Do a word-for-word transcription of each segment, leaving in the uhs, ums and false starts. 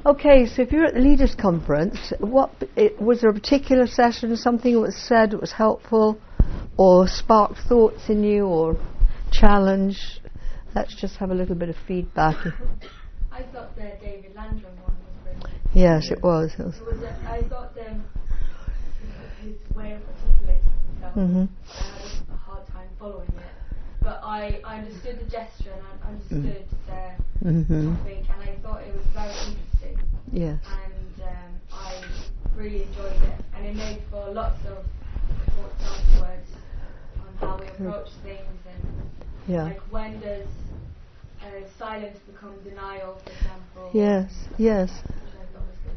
Okay, so if you're at the Leaders' Conference, what it, was there a particular session, something that was said that was helpful, or sparked thoughts in you, or challenge? Let's just have a little bit of feedback. I thought the David Landrum one was brilliant. Yes, it was. It was. It was a, I thought um, his way of articulating himself, Mm-hmm. I had a hard time following it. But I, I understood the gesture and I understood the Mm-hmm. topic, and I thought it was very interesting. Yes. And um, I really enjoyed it, and it made for lots of thoughts afterwards on how we approach things, and Yeah. like when does uh, silence become denial, for example. Yes, yes. Which I thought was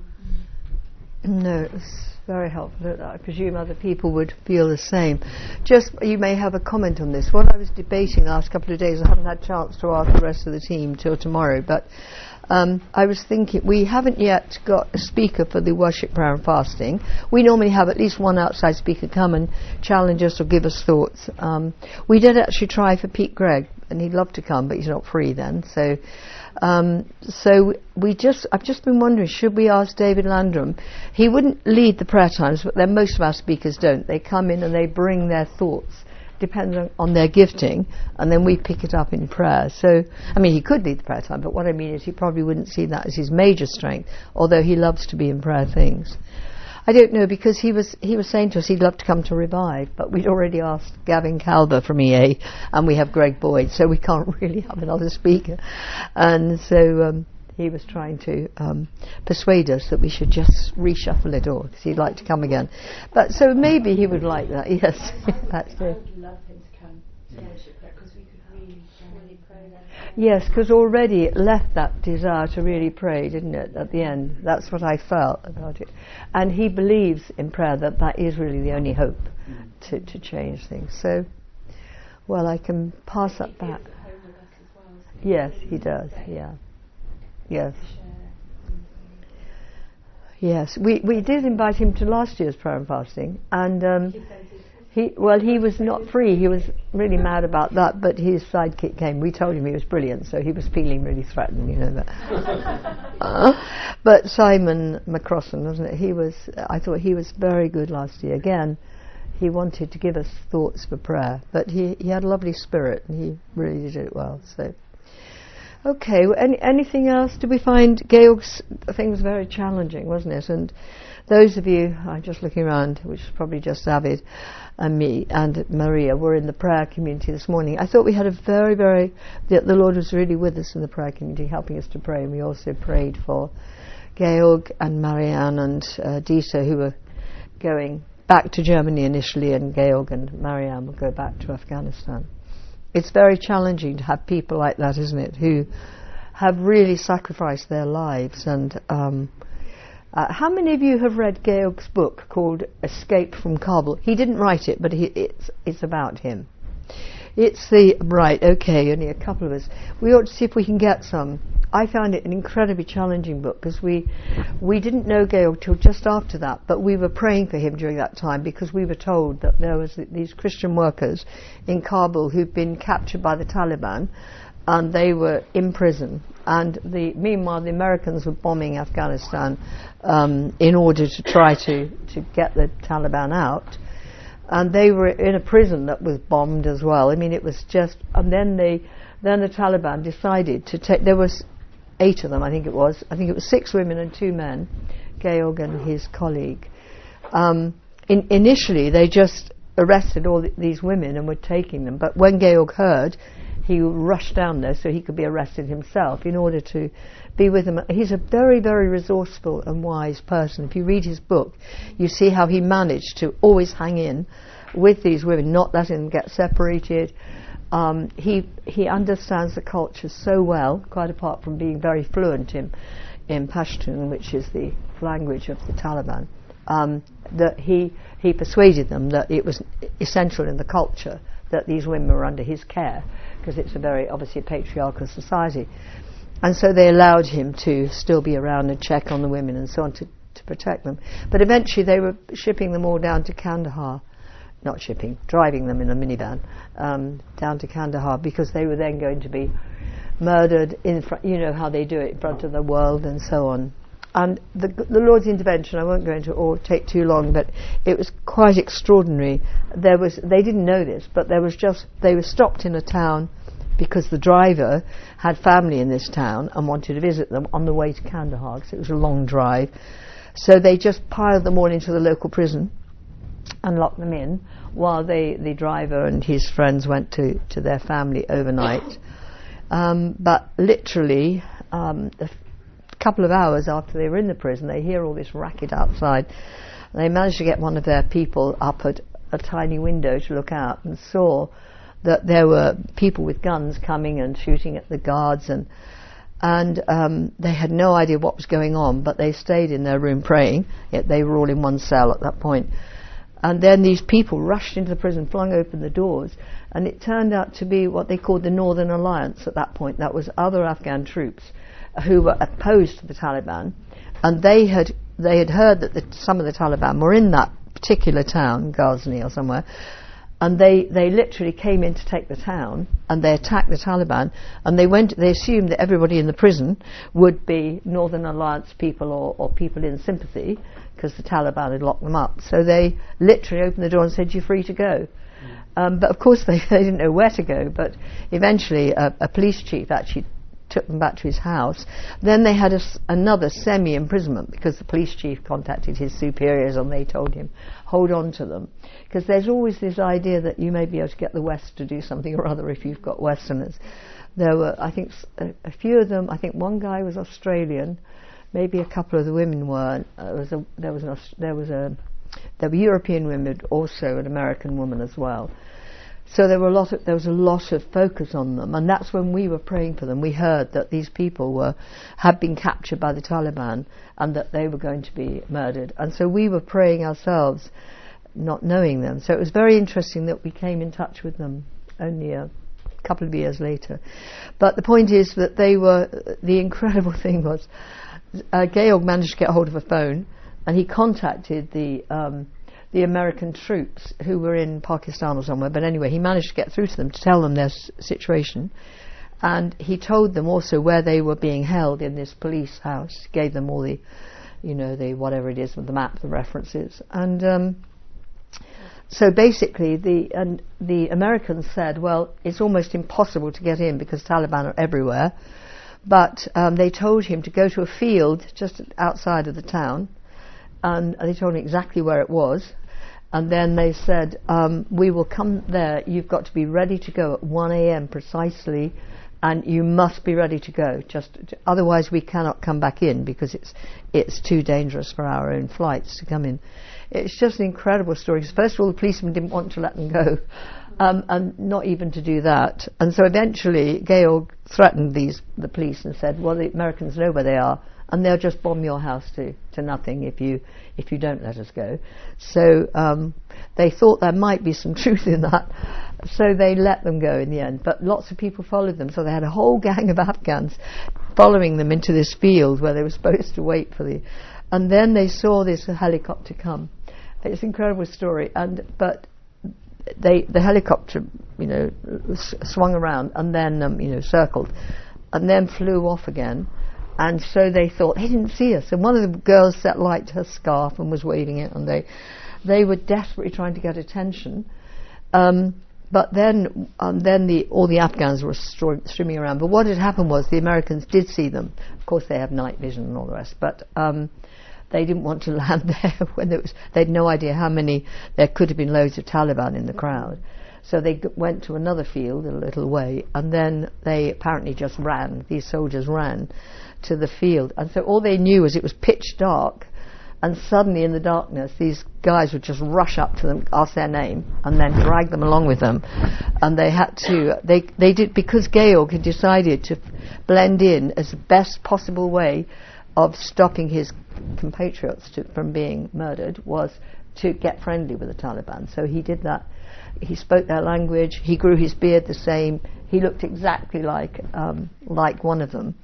good. No, it was very helpful. I presume other people would feel the same. Just, you may have a comment on this. What I was debating the last couple of days, I haven't had a chance to ask the rest of the team till tomorrow, but um, I was thinking, we haven't yet got a speaker for the worship, prayer and fasting. We normally have at least one outside speaker come and challenge us or give us thoughts. Um, we did actually try for Pete Gregg, and he'd love to come, but he's not free then, so... Um, so we just, I've just been wondering, should we ask David Landrum? He wouldn't lead the prayer times, but then most of our speakers don't. They come in and they bring their thoughts, depending on their gifting, and then we pick it up in prayer. So, I mean, he could lead the prayer time, but what I mean is he probably wouldn't see that as his major strength, although he loves to be in prayer things. I don't know, because he was he was saying to us he'd love to come to Revive, but we'd already asked Gavin Calver from E A, and we have Greg Boyd, so we can't really have another speaker. And so um, he was trying to um, persuade us that we should just reshuffle it all, because he'd like to come again. But so maybe he would like that, yes. I, I, That's I it. would love him to come to worship prayer, because we could really, really pray there. Yes, because already it left that desire to really pray, didn't it, at the end? That's what I felt about it. And he believes in prayer that that is really the only hope to, to change things. So, well, I can pass that back. Yes, he does, yeah. Yes. Yes, we, we did invite him to last year's prayer and fasting, and um, he well he was not free. He was really mad about that, but his sidekick came. We told him he was brilliant, so he was feeling really threatened, you know that. uh, but Simon McCrossan, wasn't it? He was. I thought he was very good last year. Again, he wanted to give us thoughts for prayer, but he he had a lovely spirit, and he really did it well. So. Okay, well, any, anything else? Did we find Georg's thing was very challenging, wasn't it? And those of you, I'm just looking around, which is probably just David and me and Maria, were in the prayer community this morning. I thought we had a very, very, the, the Lord was really with us in the prayer community, helping us to pray. And we also prayed for Georg and Marianne and uh, Dita, who were going back to Germany initially, and Georg and Marianne will go back to Afghanistan. It's very challenging to have people like that, isn't it, who have really sacrificed their lives. And um, uh, how many of you have read Georg's book called Escape from Kabul? He didn't write it, but he, it's it's about him. It's the right. Okay, only a couple of us. We ought to see if we can get some. I found it an incredibly challenging book, because we we didn't know Georg till just after that, but we were praying for him during that time, because we were told that there was th- these Christian workers in Kabul who'd been captured by the Taliban, and they were in prison. And the meanwhile, the Americans were bombing Afghanistan um, in order to try to, to get the Taliban out. And they were in a prison that was bombed as well. I mean, it was just... And then they, then the Taliban decided to take... There was eight of them, I think it was. I think it was six women and two men, Georg and his colleague. Um, in, initially, they just arrested all th- these women and were taking them. But when Georg heard, he rushed down there so he could be arrested himself in order to be with them. He's a very, very resourceful and wise person. If you read his book, you see how he managed to always hang in with these women, not letting them get separated. Um, he he understands the culture so well, quite apart from being very fluent in, in Pashtun, which is the language of the Taliban, um, that he, he persuaded them that it was essential in the culture that these women were under his care, because it's a very, obviously, patriarchal society. And so they allowed him to still be around and check on the women and so on to, to protect them. But eventually they were shipping them all down to Kandahar. Not shipping, driving them in a minivan um, down to Kandahar, because they were then going to be murdered in front. You know how they do it in front of the world and so on. And the, the Lord's intervention, I won't go into it or take too long, but it was quite extraordinary. There was, they didn't know this, but there was just, they were stopped in a town because the driver had family in this town and wanted to visit them on the way to Kandahar, because it was a long drive. So they just piled them all into the local prison and locked them in while they, the driver and his friends went to, to their family overnight. Um, but literally, um, the couple of hours after they were in the prison, they hear all this racket outside. They managed to get one of their people up at a tiny window to look out and saw that there were people with guns coming and shooting at the guards, and and um, they had no idea what was going on, but they stayed in their room praying. Yet they were all in one cell at that point. And then these people rushed into the prison, flung open the doors, and it turned out to be what they called the Northern Alliance at that point. That was other Afghan troops who were opposed to the Taliban, and they had they had heard that the, some of the Taliban were in that particular town, Ghazni or somewhere, and they, they literally came in to take the town, and they attacked the Taliban, and they went. They assumed that everybody in the prison would be Northern Alliance people or, or people in sympathy, because the Taliban had locked them up. So they literally opened the door and said, "You're free to go." Mm. Um, but of course they, they didn't know where to go. But eventually a, a police chief actually took them back to his house. Then they had a, another semi-imprisonment, because the police chief contacted his superiors and they told him, hold on to them. Because there's always this idea that you may be able to get the West to do something or other if you've got Westerners. There were, I think, a, a few of them, I think one guy was Australian, maybe a couple of the women were. Uh, there was a, there was an, there was a, there were European women, but also an American woman as well. So there were a lot of, there was a lot of focus on them, and that's when we were praying for them. We heard that these people were had been captured by the Taliban and that they were going to be murdered, and so we were praying ourselves, not knowing them. So it was very interesting that we came in touch with them only a couple of years later. But the point is that they were, the incredible thing was, uh, Georg managed to get hold of a phone, and he contacted the um, the American troops who were in Pakistan or somewhere, but anyway, he managed to get through to them to tell them their s- situation, and he told them also where they were being held in this police house, gave them all the, you know, the whatever it is with the map, the references, and um, so basically the and the Americans said, well, it's almost impossible to get in because Taliban are everywhere, but um, they told him to go to a field just outside of the town, and they told him exactly where it was. And then they said, um, we will come there, you've got to be ready to go at one a.m. precisely, and you must be ready to go, just to, otherwise we cannot come back in because it's it's too dangerous for our own flights to come in. It's just an incredible story, because first of all the policemen didn't want to let them go, um, and not even to do that. And so eventually Georg threatened these the police and said, well, the Americans know where they are, and they'll just bomb your house to, to nothing if you if you don't let us go. So um, they thought there might be some truth in that, so they let them go in the end. But lots of people followed them, so they had a whole gang of Afghans following them into this field where they were supposed to wait for the... And then they saw this helicopter come. It's an incredible story. And but they the helicopter, you know, s- swung around and then, um, you know, circled, and then flew off again. And so they thought, they didn't see us. And one of the girls set light to her scarf and was waving it, and they they were desperately trying to get attention. Um, but then um, then the all the Afghans were stro- streaming around. But what had happened was the Americans did see them. Of course, they have night vision and all the rest. But um, they didn't want to land there when there was. They had no idea how many. There could have been loads of Taliban in the crowd. So they g- went to another field a little way, and then they apparently just ran. These soldiers ran to the field, and so all they knew was it was pitch dark, and suddenly in the darkness these guys would just rush up to them, ask their name, and then drag them along with them. And they had to they they did, because Georg had decided to blend in as the best possible way of stopping his compatriots to, from being murdered, was to get friendly with the Taliban. So he did that. He spoke their language, he grew his beard the same, he looked exactly like um, like one of them.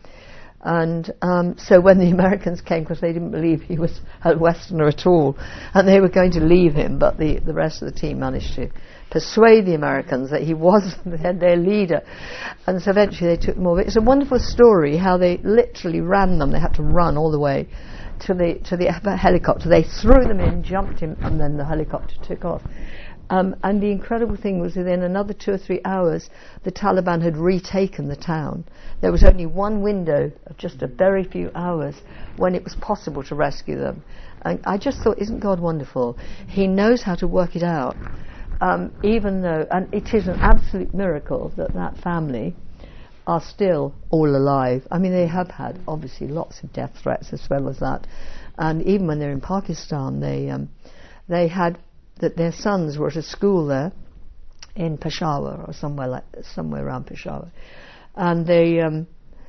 And um, so when the Americans came, because they didn't believe he was a Westerner at all, and they were going to leave him, but the, the rest of the team managed to persuade the Americans that he was their leader. And so eventually they took them over. It's a wonderful story how they literally ran them. They had to run all the way to the to the helicopter. They threw them in, jumped in, and then the helicopter took off. Um, and the incredible thing was within another two or three hours, the Taliban had retaken the town. There was only one window of just a very few hours when it was possible to rescue them. And I just thought, isn't God wonderful? He knows how to work it out. Um, even though, and it is an absolute miracle that that family are still all alive. I mean, they have had, obviously, lots of death threats as well as that. And even when they're in Pakistan, they um, they had that their sons were at a school there in Peshawar or somewhere like somewhere around Peshawar, and they um,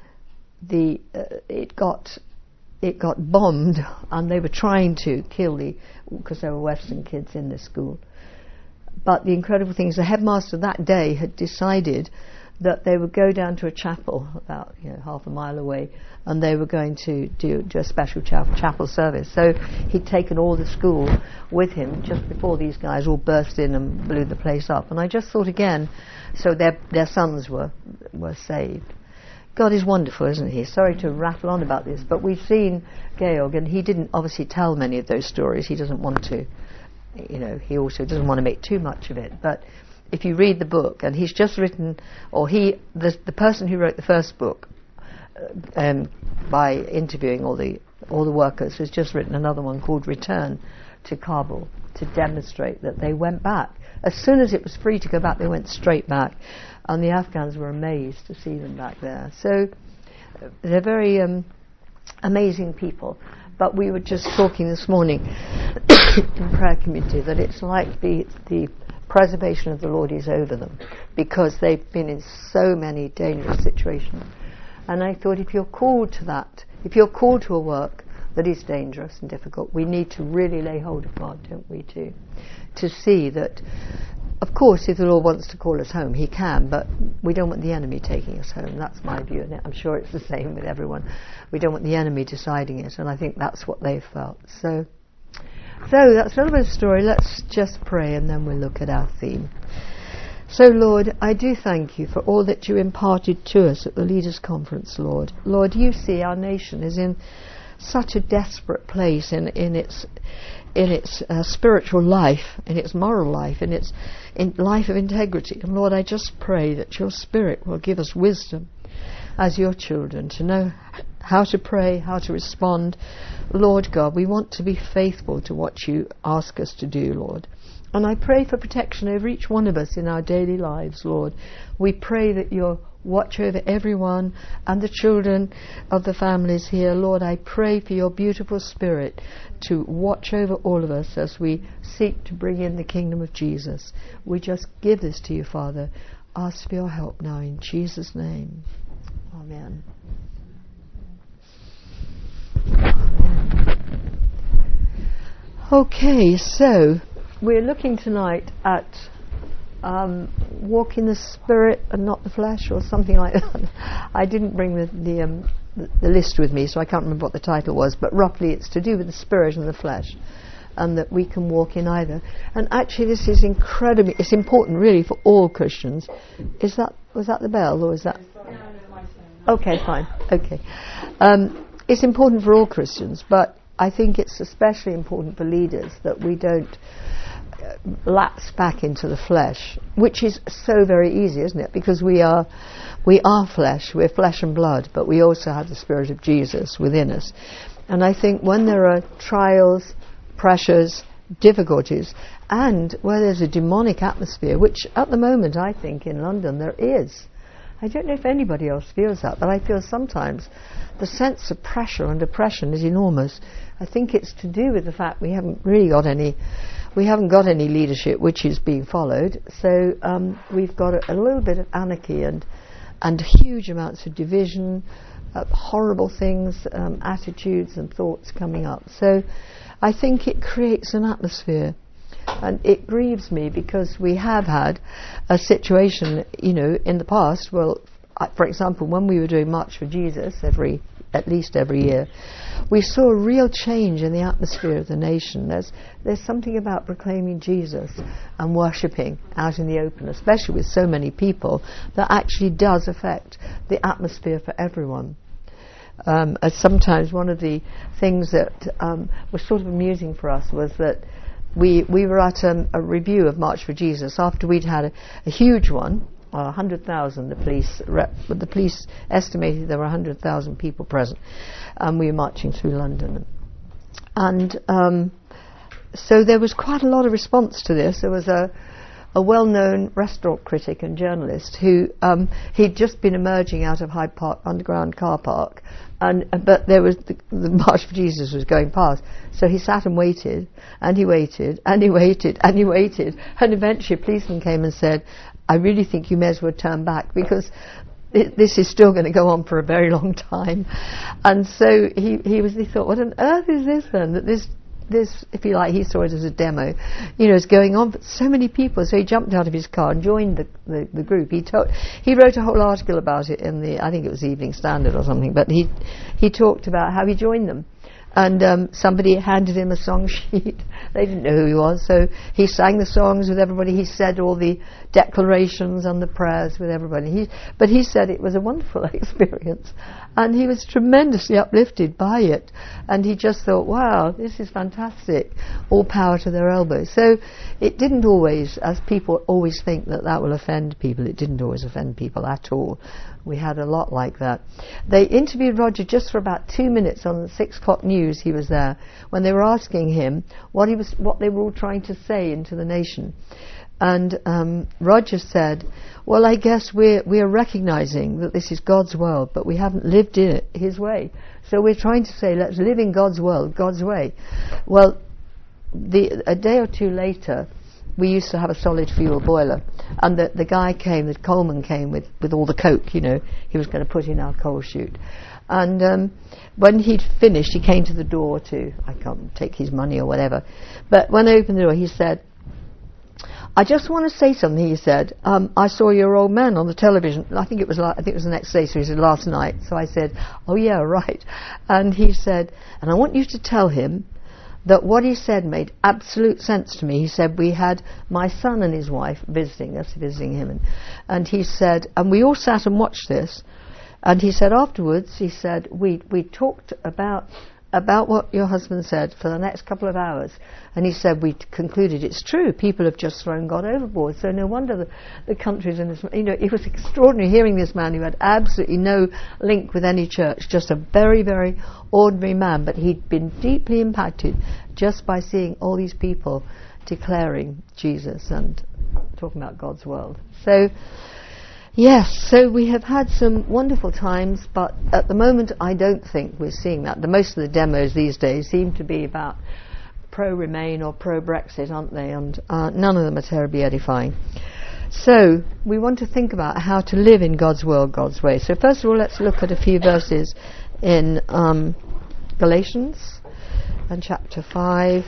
the uh, it got it got bombed, and they were trying to kill the because there were Western kids in this school. But the incredible thing is, the headmaster that day had decided that they would go down to a chapel about you know, half a mile away, and they were going to do, do a special chapel, chapel service. So he'd taken all the school with him just before these guys all burst in and blew the place up. And I just thought again, so their their sons were were saved. God is wonderful, isn't he? Sorry to rattle on about this, but we've seen Georg, and he didn't obviously tell many of those stories. He doesn't want to, you know, he also doesn't want to make too much of it. But if you read the book, and he's just written, or he, the, the person who wrote the first book, uh, um, by interviewing all the all the workers, has just written another one called Return to Kabul to demonstrate that they went back. As soon as it was free to go back, they went straight back, and the Afghans were amazed to see them back there. So uh, they're very um, amazing people. But we were just talking this morning in prayer community that it's like the the preservation of the Lord is over them, because they've been in so many dangerous situations. And I thought, if you're called to that, if you're called to a work that is dangerous and difficult, we need to really lay hold of God, don't we, too? To see that, of course, if the Lord wants to call us home, he can, but we don't want the enemy taking us home. That's my view, and I'm sure it's the same with everyone. We don't want the enemy deciding it, and I think that's what they've felt. So, so that's a little bit of story. Let's just pray, and then we'll look at our theme. So, Lord, I do thank you for all that you imparted to us at the Leaders' Conference, Lord. Lord, you see our nation is in such a desperate place in, in its in its uh, spiritual life, in its moral life, in its in life of integrity. And Lord, I just pray that your Spirit will give us wisdom as your children to know how to pray, how to respond. Lord God, we want to be faithful to what you ask us to do, Lord. And I pray for protection over each one of us in our daily lives, Lord. We pray that you'll watch over everyone and the children of the families here. Lord, I pray for your beautiful Spirit to watch over all of us as we seek to bring in the kingdom of Jesus. We just give this to you, Father. Ask for your help now in Jesus' name. Amen. Amen. Okay, so we're looking tonight at um, walk in the Spirit and not the flesh, or something like that. I didn't bring the the, um, the the list with me, so I can't remember what the title was, but roughly it's to do with the Spirit and the flesh, and that we can walk in either. And actually this is incredibly, it's important really for all Christians. Is that, was that the bell, or is that? Okay, fine, okay. Um, it's important for all Christians, but I think it's especially important for leaders that we don't lapse back into the flesh, which is so very easy, isn't it? Because we are we are flesh, we're flesh and blood, but we also have the Spirit of Jesus within us. And I think when there are trials, pressures, difficulties, and where there's a demonic atmosphere, which at the moment I think in London there is. I don't know if anybody else feels that, but I feel sometimes the sense of pressure and oppression is enormous. I think it's to do with the fact we haven't really got any We haven't got any leadership which is being followed, so um, we've got a, a little bit of anarchy and and huge amounts of division, uh, horrible things, um, attitudes and thoughts coming up. So I think it creates an atmosphere, and it grieves me because we have had a situation, you know, in the past. Well, uh, for example, when we were doing March for Jesus every, at least every year, we saw a real change in the atmosphere of the nation. There's there's something about proclaiming Jesus and worshipping out in the open, especially with so many people, that actually does affect the atmosphere for everyone. Um, as sometimes one of the things that um, was sort of amusing for us was that we we were at um, a review of March for Jesus after we'd had a, a huge one, uh, one hundred thousand. The police rep, the police estimated there were one hundred thousand people present, and we were marching through London. And um, so there was quite a lot of response to this. There was a a well-known restaurant critic and journalist who um, he'd just been emerging out of Hyde Park Underground car park, and but there was the, the March for Jesus was going past, so he sat and waited, and he waited, and he waited, and he waited, and eventually a policeman came and said, "I really think you may as well turn back because it, this is still going to go on for a very long time." And so he he was he thought, what on earth is this then? That this. This, if you like, he saw it as a demo, you know, is going on. But so many people, so he jumped out of his car and joined the, the, the group. He told, he wrote a whole article about it in the, I think it was the Evening Standard or something. But he he talked about how he joined them, and um, somebody handed him a song sheet. They didn't know who he was, so he sang the songs with everybody. He said all the declarations and the prayers with everybody. He, but he said it was a wonderful experience, and he was tremendously uplifted by it. And he just thought, wow, this is fantastic. All power to their elbows. So it didn't always, as people always think that that will offend people, it didn't always offend people at all. We had a lot like that. They interviewed Roger just for about two minutes on the six o'clock news. He was there when they were asking him what he was, what they were all trying to say into the nation. And um, Roger said, "Well, I guess we're we're recognizing that this is God's world, but we haven't lived in it His way. So we're trying to say, let's live in God's world, God's way." Well, the a day or two later, we used to have a solid fuel boiler, and the the guy came, the Coleman came with, with all the coke, you know, he was going to put in our coal chute. And um, when he'd finished, he came to the door to, I can't take his money or whatever, but when I opened the door, he said, "I just want to say something," he said. Um, "I saw your old man on the television." I think it was la- I think it was the next day, so he said last night. So I said, "Oh yeah, right." And he said, "And I want you to tell him that what he said made absolute sense to me." He said, "We had my son and his wife visiting us, visiting him, and, and he said, and we all sat and watched this. And he said afterwards, he said, we we talked about about what your husband said for the next couple of hours. And he said, we t- concluded it's true. People have just thrown God overboard. So no wonder the, the countries in this, you know, it was extraordinary hearing this man who had absolutely no link with any church, just a very, very ordinary man. But he'd been deeply impacted just by seeing all these people declaring Jesus and talking about God's world. So, yes, so we have had some wonderful times, but at the moment I don't think we're seeing that. The most of the demos these days seem to be about pro-Remain or pro-Brexit, aren't they? And uh, none of them are terribly edifying. So we want to think about how to live in God's world, God's way. So first of all, let's look at a few verses in um, Galatians and chapter five.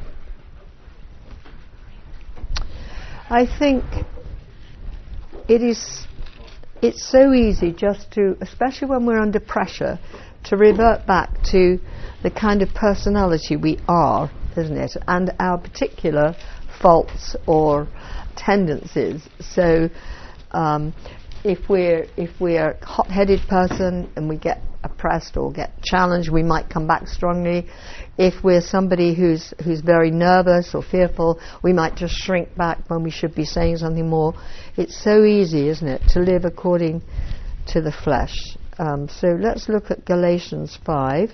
I think it is it's so easy just to, especially when we're under pressure, to revert back to the kind of personality we are, isn't it? And our particular faults or tendencies. So um, if we're if we're a hot-headed person and we get oppressed or get challenged, we might come back strongly. If we're somebody who's who's very nervous or fearful, we might just shrink back when we should be saying something more. It's so easy, isn't it, to live according to the flesh. Um, so let's look at Galatians five.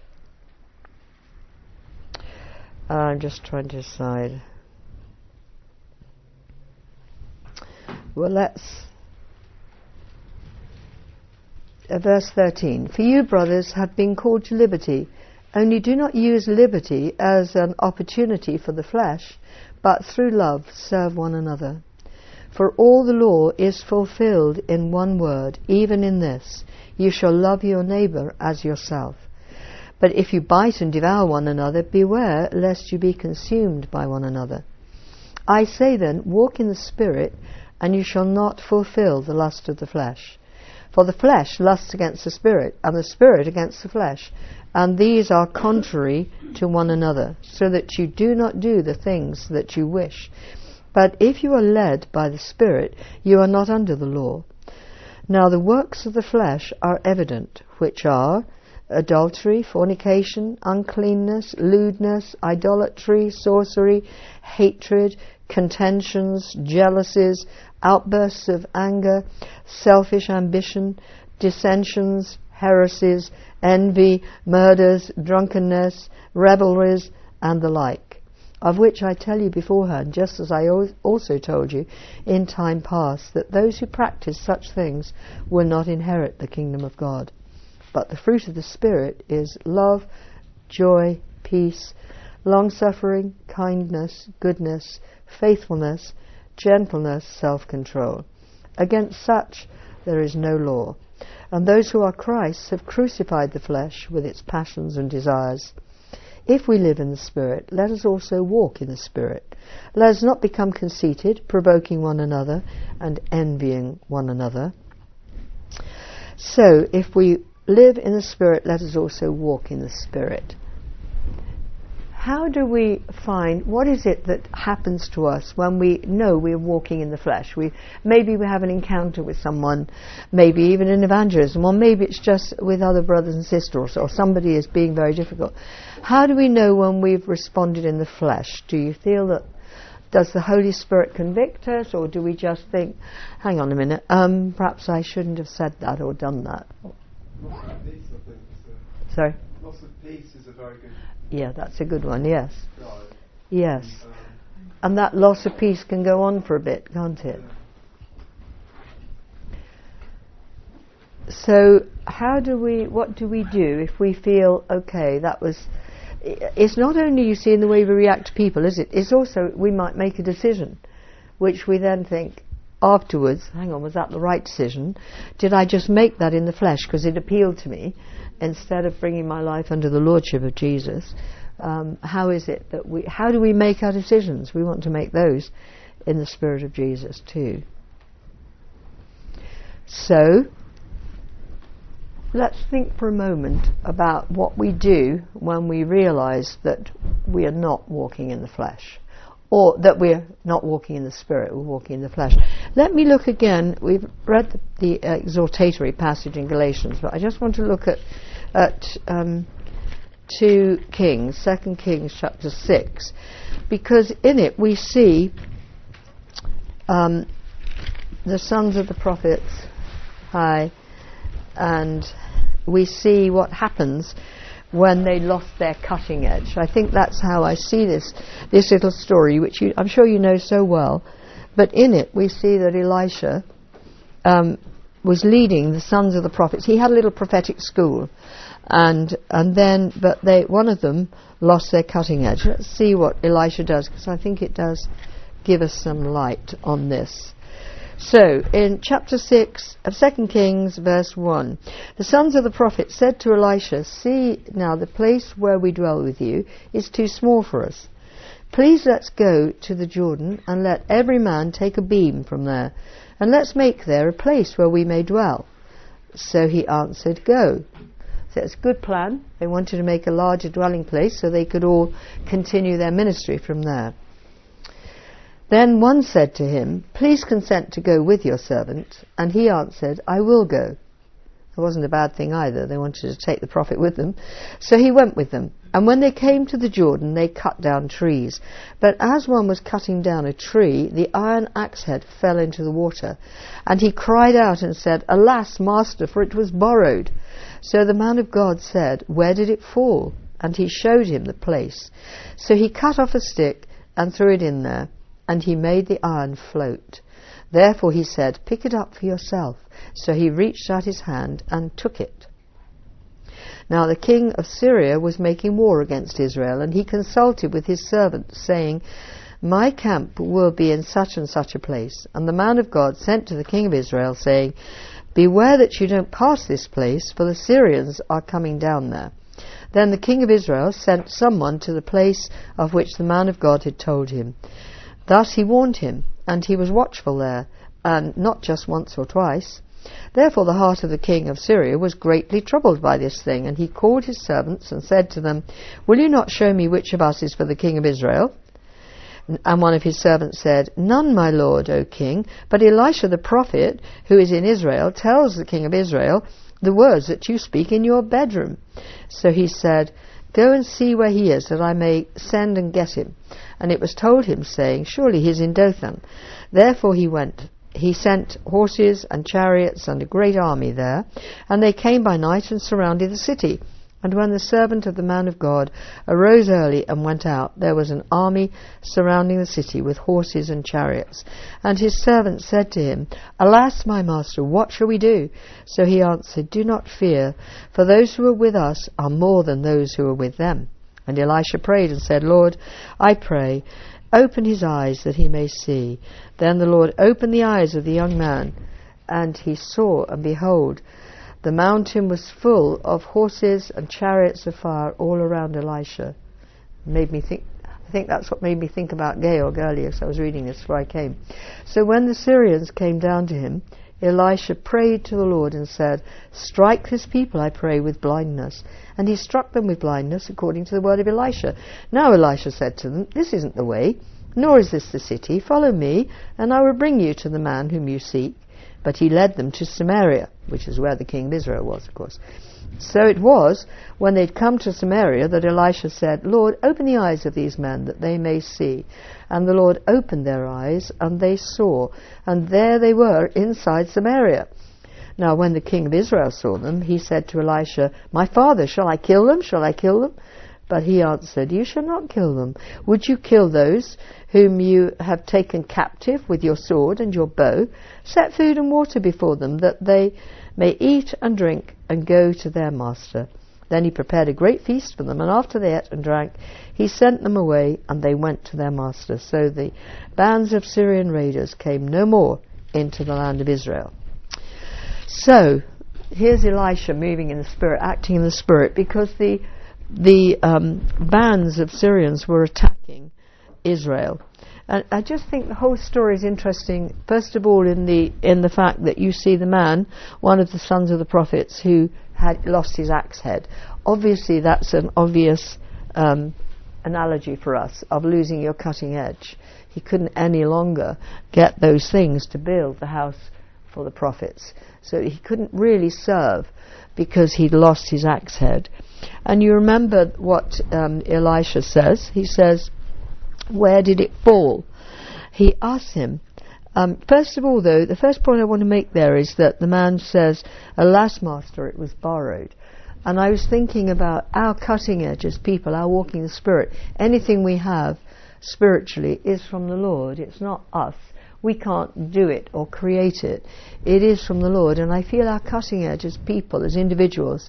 Uh, I'm just trying to decide. Well, let's... Uh, verse thirteen. For you, brothers, have been called to liberty. Only do not use liberty as an opportunity for the flesh, but through love serve one another. For all the law is fulfilled in one word, even in this, you shall love your neighbour as yourself. But if you bite and devour one another, beware lest you be consumed by one another. I say then, walk in the Spirit, and you shall not fulfill the lust of the flesh. For the flesh lusts against the spirit, and the spirit against the flesh, and these are contrary to one another, so that you do not do the things that you wish. But if you are led by the Spirit, you are not under the law. Now the works of the flesh are evident, which are adultery, fornication, uncleanness, lewdness, idolatry, sorcery, hatred, contentions, jealousies, outbursts of anger, selfish ambition, dissensions, heresies, envy, murders, drunkenness, revelries, and the like, of which I tell you beforehand, just as I also told you in time past, that those who practice such things will not inherit the kingdom of God. But the fruit of the Spirit is love, joy, peace, long-suffering, kindness, goodness, faithfulness, gentleness, self-control. Against such there is no law. And those who are Christ's have crucified the flesh with its passions and desires. If we live in the Spirit, let us also walk in the Spirit. Let us not become conceited, provoking one another and envying one another. So, if we live in the Spirit, let us also walk in the Spirit. How do we find, what is it that happens to us when we know we're walking in the flesh? We maybe we have an encounter with someone, maybe even in evangelism, or maybe it's just with other brothers and sisters, or somebody is being very difficult. How do we know when we've responded in the flesh? Do you feel that, does the Holy Spirit convict us, or do we just think, hang on a minute, um, perhaps I shouldn't have said that or done that? Loss of peace, I think. So. Sorry? Loss of peace is a very good... Yeah, that's a good one, yes. Guide. Yes. Um, And that loss of peace can go on for a bit, can't it? So, how do we, what do we do if we feel, okay, that was, it's not only, you see, in the way we react to people, is it? It's also, we might make a decision, which we then think afterwards, hang on, was that the right decision? Did I just make that in the flesh because it appealed to me, instead of bringing my life under the lordship of Jesus? Um, how is it that we, how do we make our decisions? We want to make those in the Spirit of Jesus too. So, let's think for a moment about what we do when we realise that we are not walking in the flesh, or that we're not walking in the Spirit, we're walking in the flesh. Let me look again, we've read the, the uh, exhortatory passage in Galatians, but I just want to look at, at um, two Kings, Second Kings chapter six, because in it we see um, the sons of the prophets, hi, and we see what happens when they lost their cutting edge. I think that's how I see this this little story, which you, I'm sure you know so well. But in it, we see that Elisha um, was leading the sons of the prophets. He had a little prophetic school, and and then, but they one of them lost their cutting edge. Let's see what Elisha does, because I think it does give us some light on this. So, in chapter six of Second Kings, verse one, the sons of the prophet said to Elisha, "See now, the place where we dwell with you is too small for us. Please let's go to the Jordan, and let every man take a beam from there, and let's make there a place where we may dwell." So he answered, "Go." So it's a good plan. They wanted to make a larger dwelling place so they could all continue their ministry from there. Then one said to him, "Please consent to go with your servant." And he answered, "I will go." It wasn't a bad thing either. They wanted to take the prophet with them. So he went with them. And when they came to the Jordan, they cut down trees. But as one was cutting down a tree, the iron axe head fell into the water. And he cried out and said, "Alas, master, for it was borrowed." So the man of God said, "Where did it fall?" And he showed him the place. So he cut off a stick and threw it in there. And he made the iron float. Therefore he said, "Pick it up for yourself." So he reached out his hand and took it. Now the king of Syria was making war against Israel, and he consulted with his servants, saying, "My camp will be in such and such a place." And the man of God sent to the king of Israel, saying, "Beware that you don't pass this place, for the Syrians are coming down there." Then the king of Israel sent someone to the place of which the man of God had told him. Thus he warned him, and he was watchful there, and not just once or twice. Therefore the heart of the king of Syria was greatly troubled by this thing, and he called his servants and said to them, Will you not show me which of us is for the king of Israel? And one of his servants said, None, my lord, O king, but Elisha the prophet, who is in Israel, tells the king of Israel the words that you speak in your bedroom. So he said, Go and see where he is, that I may send and get him. And it was told him, saying, Surely he is in Dothan. Therefore he went. He sent horses and chariots and a great army there, and they came by night and surrounded the city. And when the servant of the man of God arose early and went out, there was an army surrounding the city with horses and chariots. And his servant said to him, Alas, my master, what shall we do? So he answered, Do not fear, for those who are with us are more than those who are with them. And Elisha prayed and said, Lord, I pray, open his eyes that he may see. Then the Lord opened the eyes of the young man, and he saw, and behold, the mountain was full of horses and chariots of fire all around Elisha. Made me think. I think that's what made me think about Georg earlier, so I was reading this before I came. So when the Syrians came down to him, Elisha prayed to the Lord and said, Strike this people, I pray, with blindness. And he struck them with blindness according to the word of Elisha. Now Elisha said to them, This isn't the way, nor is this the city. Follow me, and I will bring you to the man whom you seek. But he led them to Samaria, which is where the king of Israel was, of course. So it was, when they'd come to Samaria, that Elisha said, Lord, open the eyes of these men, that they may see. And the Lord opened their eyes, and they saw. And there they were, inside Samaria. Now when the king of Israel saw them, he said to Elisha, My father, shall I kill them? Shall I kill them? But he answered, You shall not kill them. Would you kill those whom you have taken captive with your sword and your bow? Set food and water before them, that they may eat and drink and go to their master. Then he prepared a great feast for them, and after they ate and drank, he sent them away, and they went to their master. So the bands of Syrian raiders came no more into the land of Israel. So here's Elisha moving in the spirit, acting in the spirit, because the the um, bands of Syrians were attacking Israel. And I just think the whole story is interesting, first of all in the in the fact that you see the man, one of the sons of the prophets, who had lost his axe head. Obviously that's an obvious um, analogy for us of losing your cutting edge. He couldn't any longer get those things to build the house for the prophets. So he couldn't really serve because he'd lost his axe head. And you remember what um, Elisha says. He says, where did it fall? He asks him. Um, first of all, though, the first point I want to make there is that the man says, Alas, master, it was borrowed. And I was thinking about our cutting edge as people, our walking in the Spirit. Anything we have spiritually is from the Lord. It's not us. We can't do it or create it. It is from the Lord. And I feel our cutting edge as people, as individuals,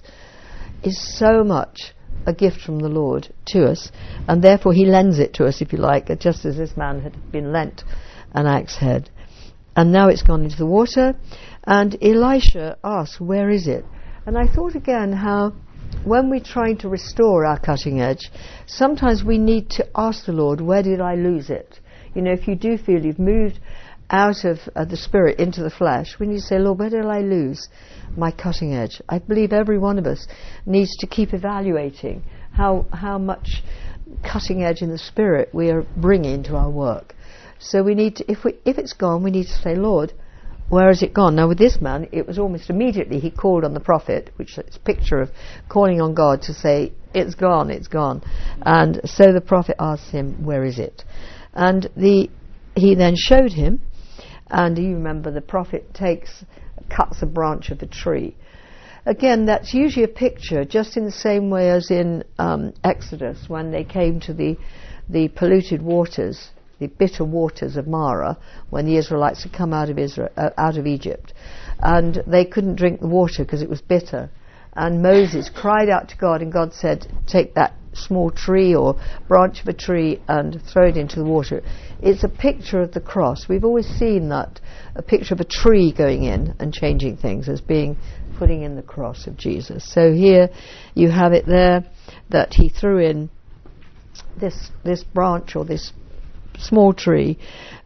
is so much a gift from the Lord to us, and therefore he lends it to us, if you like, just as this man had been lent an axe head. And now it's gone into the water, and Elisha asks, where is it? And I thought again how when we're trying to restore our cutting edge, sometimes we need to ask the Lord, where did I lose it? You know, if you do feel you've moved out of uh, the spirit into the flesh, when you say, Lord, where did I lose my cutting edge? I believe every one of us needs to keep evaluating how how much cutting edge in the spirit we are bringing to our work. So we need to, if we if it's gone, we need to say, Lord, where has it gone? Now with this man, it was almost immediately he called on the prophet, which is a picture of calling on God to say, it's gone, it's gone. And so the prophet asked him, where is it? And the he then showed him. And you remember the prophet takes, cuts a branch of the tree. Again, that's usually a picture, just in the same way as in um, Exodus, when they came to the the polluted waters, the bitter waters of Marah, when the Israelites had come out of Israel, uh, out of Egypt, and they couldn't drink the water because it was bitter. And Moses cried out to God, and God said, take that small tree or branch of a tree and throw it into the water. It's a picture of the cross. We've always seen that, a picture of a tree going in and changing things as being putting in the cross of Jesus. So here you have it there, that he threw in this this branch or this small tree,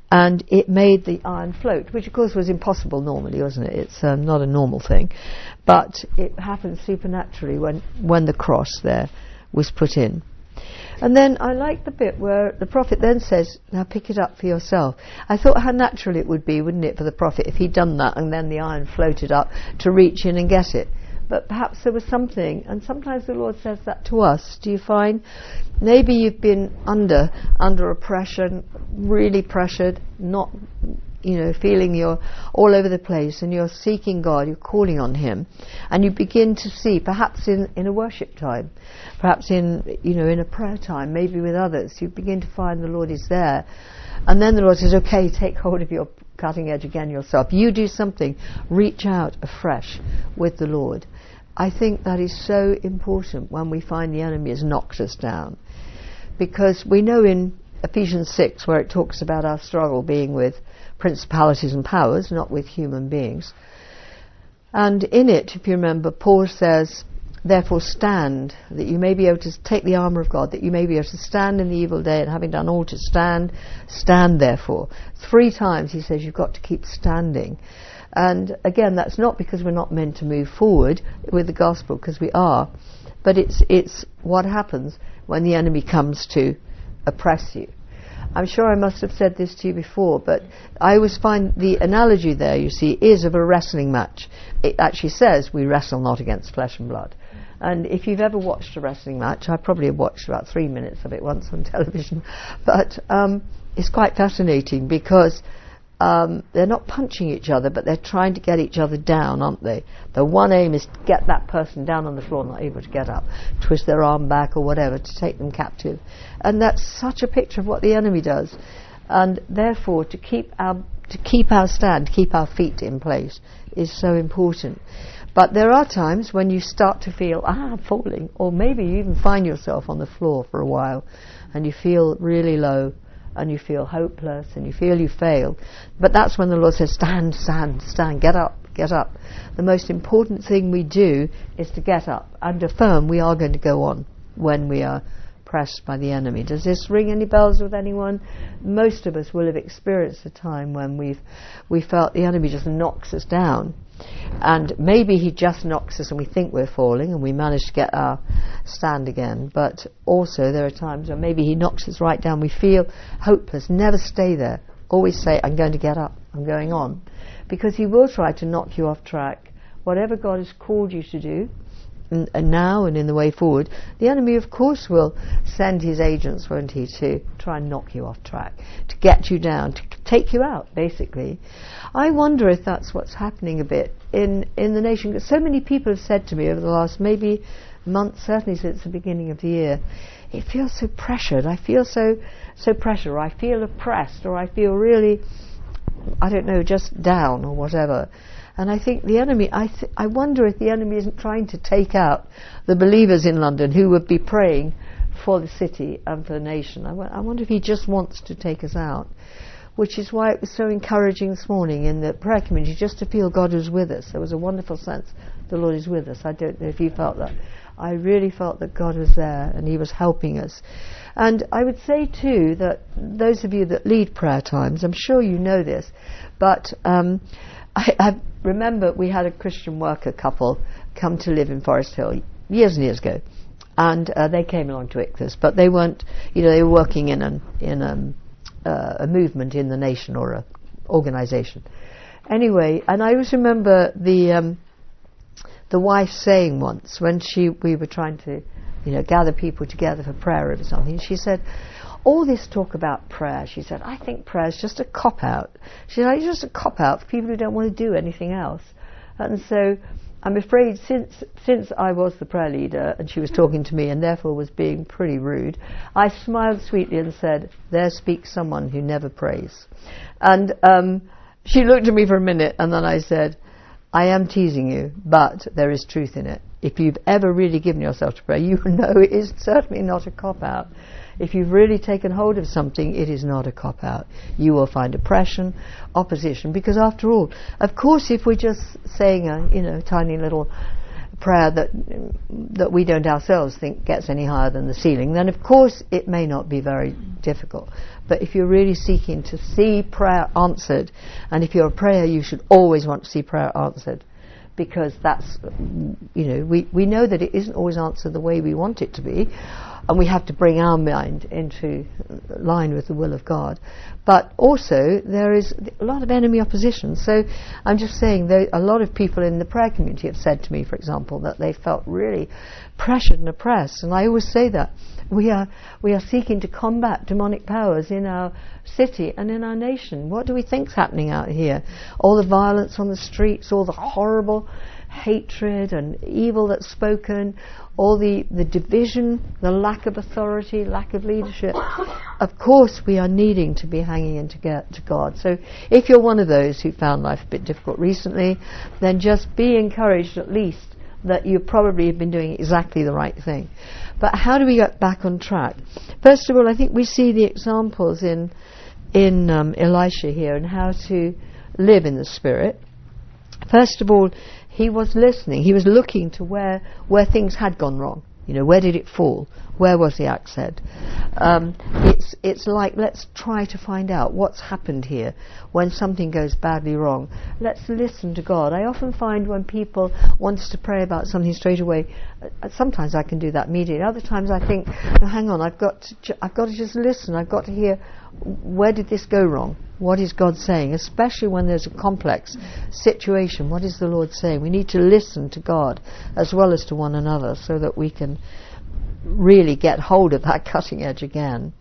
and it made the iron float, which of course was impossible normally, wasn't it? It's um, not a normal thing, but it happened supernaturally when, when the cross there was put in. And then I like the bit where the prophet then says, now pick it up for yourself. I thought how natural it would be, wouldn't it, for the prophet if he'd done that and then the iron floated up to reach in and get it. But perhaps there was something, and sometimes the Lord says that to us. Do you find? Maybe you've been under, under oppression, really pressured, not, you know, feeling you're all over the place, and you're seeking God, you're calling on Him, and you begin to see, perhaps in, in a worship time, perhaps in, you know, in a prayer time, maybe with others, you begin to find the Lord is there. And then the Lord says, okay, take hold of your cutting edge again yourself. You do something. Reach out afresh with the Lord. I think that is so important when we find the enemy has knocked us down. Because we know in Ephesians six, where it talks about our struggle being with principalities and powers, not with human beings. And in it, if you remember, Paul says, therefore stand, that you may be able to take the armour of God, that you may be able to stand in the evil day, and having done all to stand, stand therefore. Three times he says you've got to keep standing. And again, that's not because we're not meant to move forward with the gospel, because we are, but it's it's what happens when the enemy comes to oppress you. I'm sure I must have said this to you before, but I always find the analogy there, you see, is of a wrestling match. It actually says we wrestle not against flesh and blood. And if you've ever watched a wrestling match, I probably have watched about three minutes of it once on television, but um, it's quite fascinating because Um, they're not punching each other, but they're trying to get each other down, aren't they? The one aim is to get that person down on the floor, not able to get up, twist their arm back or whatever, to take them captive. And that's such a picture of what the enemy does. And therefore, to keep our to keep our stand, to keep our feet in place, is so important. But there are times when you start to feel, ah, I'm falling, or maybe you even find yourself on the floor for a while, and you feel really low, and you feel hopeless, and you feel you failed. But that's when the Lord says, stand, stand, stand, get up, get up. The most important thing we do is to get up and affirm we are going to go on when we are pressed by the enemy. Does this ring any bells with anyone? Most of us will have experienced a time when we've we felt the enemy just knocks us down. And maybe he just knocks us and we think we're falling and we manage to get our stand again. But also there are times when maybe he knocks us right down. We feel hopeless. Never stay there. Always say, I'm going to get up. I'm going on. Because he will try to knock you off track. Whatever God has called you to do, and, and now and in the way forward, the enemy of course will send his agents, won't he, to try and knock you off track, to get you down, to take you out, basically. I wonder if that's what's happening a bit in, in the nation. So many people have said to me over the last maybe month, certainly since the beginning of the year, it feels so pressured, I feel so so pressured, or I feel oppressed, or I feel really, I don't know, just down or whatever. And I think the enemy, I th- I wonder if the enemy isn't trying to take out the believers in London who would be praying for the city and for the nation. I, w- I wonder if he just wants to take us out. Which is why it was so encouraging this morning in the prayer community just to feel God was with us. There was a wonderful sense the Lord is with us. I don't know if you felt that. I really felt that God was there and he was helping us. And I would say too that those of you that lead prayer times, I'm sure you know this, but um, I, I remember we had a Christian worker couple come to live in Forest Hill years and years ago. And uh, they came along to Ichthus, but they weren't, you know, they were working in an, in um, uh, a movement in the nation or a organisation. Anyway, and I always remember the um, the wife saying once when she we were trying to, you know, gather people together for prayer over something, she said, all this talk about prayer, she said, I think prayer is just a cop-out. She said, it's just a cop-out for people who don't want to do anything else. And so I'm afraid since since I was the prayer leader and she was talking to me and therefore was being pretty rude, I smiled sweetly and said, there speaks someone who never prays. And um, she looked at me for a minute and then I said, I am teasing you, but there is truth in it. If you've ever really given yourself to prayer, you know it is certainly not a cop-out. If you've really taken hold of something, it is not a cop-out. You will find oppression, opposition, because after all, of course, if we're just saying a, you know, tiny little prayer that that we don't ourselves think gets any higher than the ceiling, then of course it may not be very difficult. But if you're really seeking to see prayer answered, and if you're a prayer, you should always want to see prayer answered, because that's, you know, we, we know that it isn't always answered the way we want it to be, and we have to bring our mind into line with the will of God. But also there is a lot of enemy opposition. So I'm just saying that a lot of people in the prayer community have said to me, for example, that they felt really pressured and oppressed. And I always say that we are we are seeking to combat demonic powers in our city and in our nation. What do we think's happening out here? All the violence on the streets, all the horrible hatred and evil that's spoken, all the, the division, the lack of authority, lack of leadership. Of course we are needing to be hanging in to, get to God. So if you're one of those who found life a bit difficult recently, then just be encouraged at least that you probably have been doing exactly the right thing. But how do we get back on track? First of all, I think we see the examples in in um, Elisha here and how to live in the Spirit. First of all, he was listening. He was looking to where where things had gone wrong. You know, where did it fall? Where was the axe head? Um, it's it's like, let's try to find out what's happened here when something goes badly wrong. Let's listen to God. I often find when people want us to pray about something straight away, uh, sometimes I can do that immediately. Other times I think, no, hang on, I've got to ju- I've got to just listen. I've got to hear, where did this go wrong? What is God saying? Especially when there's a complex situation, what is the Lord saying? We need to listen to God as well as to one another so that we can really get hold of that cutting edge again.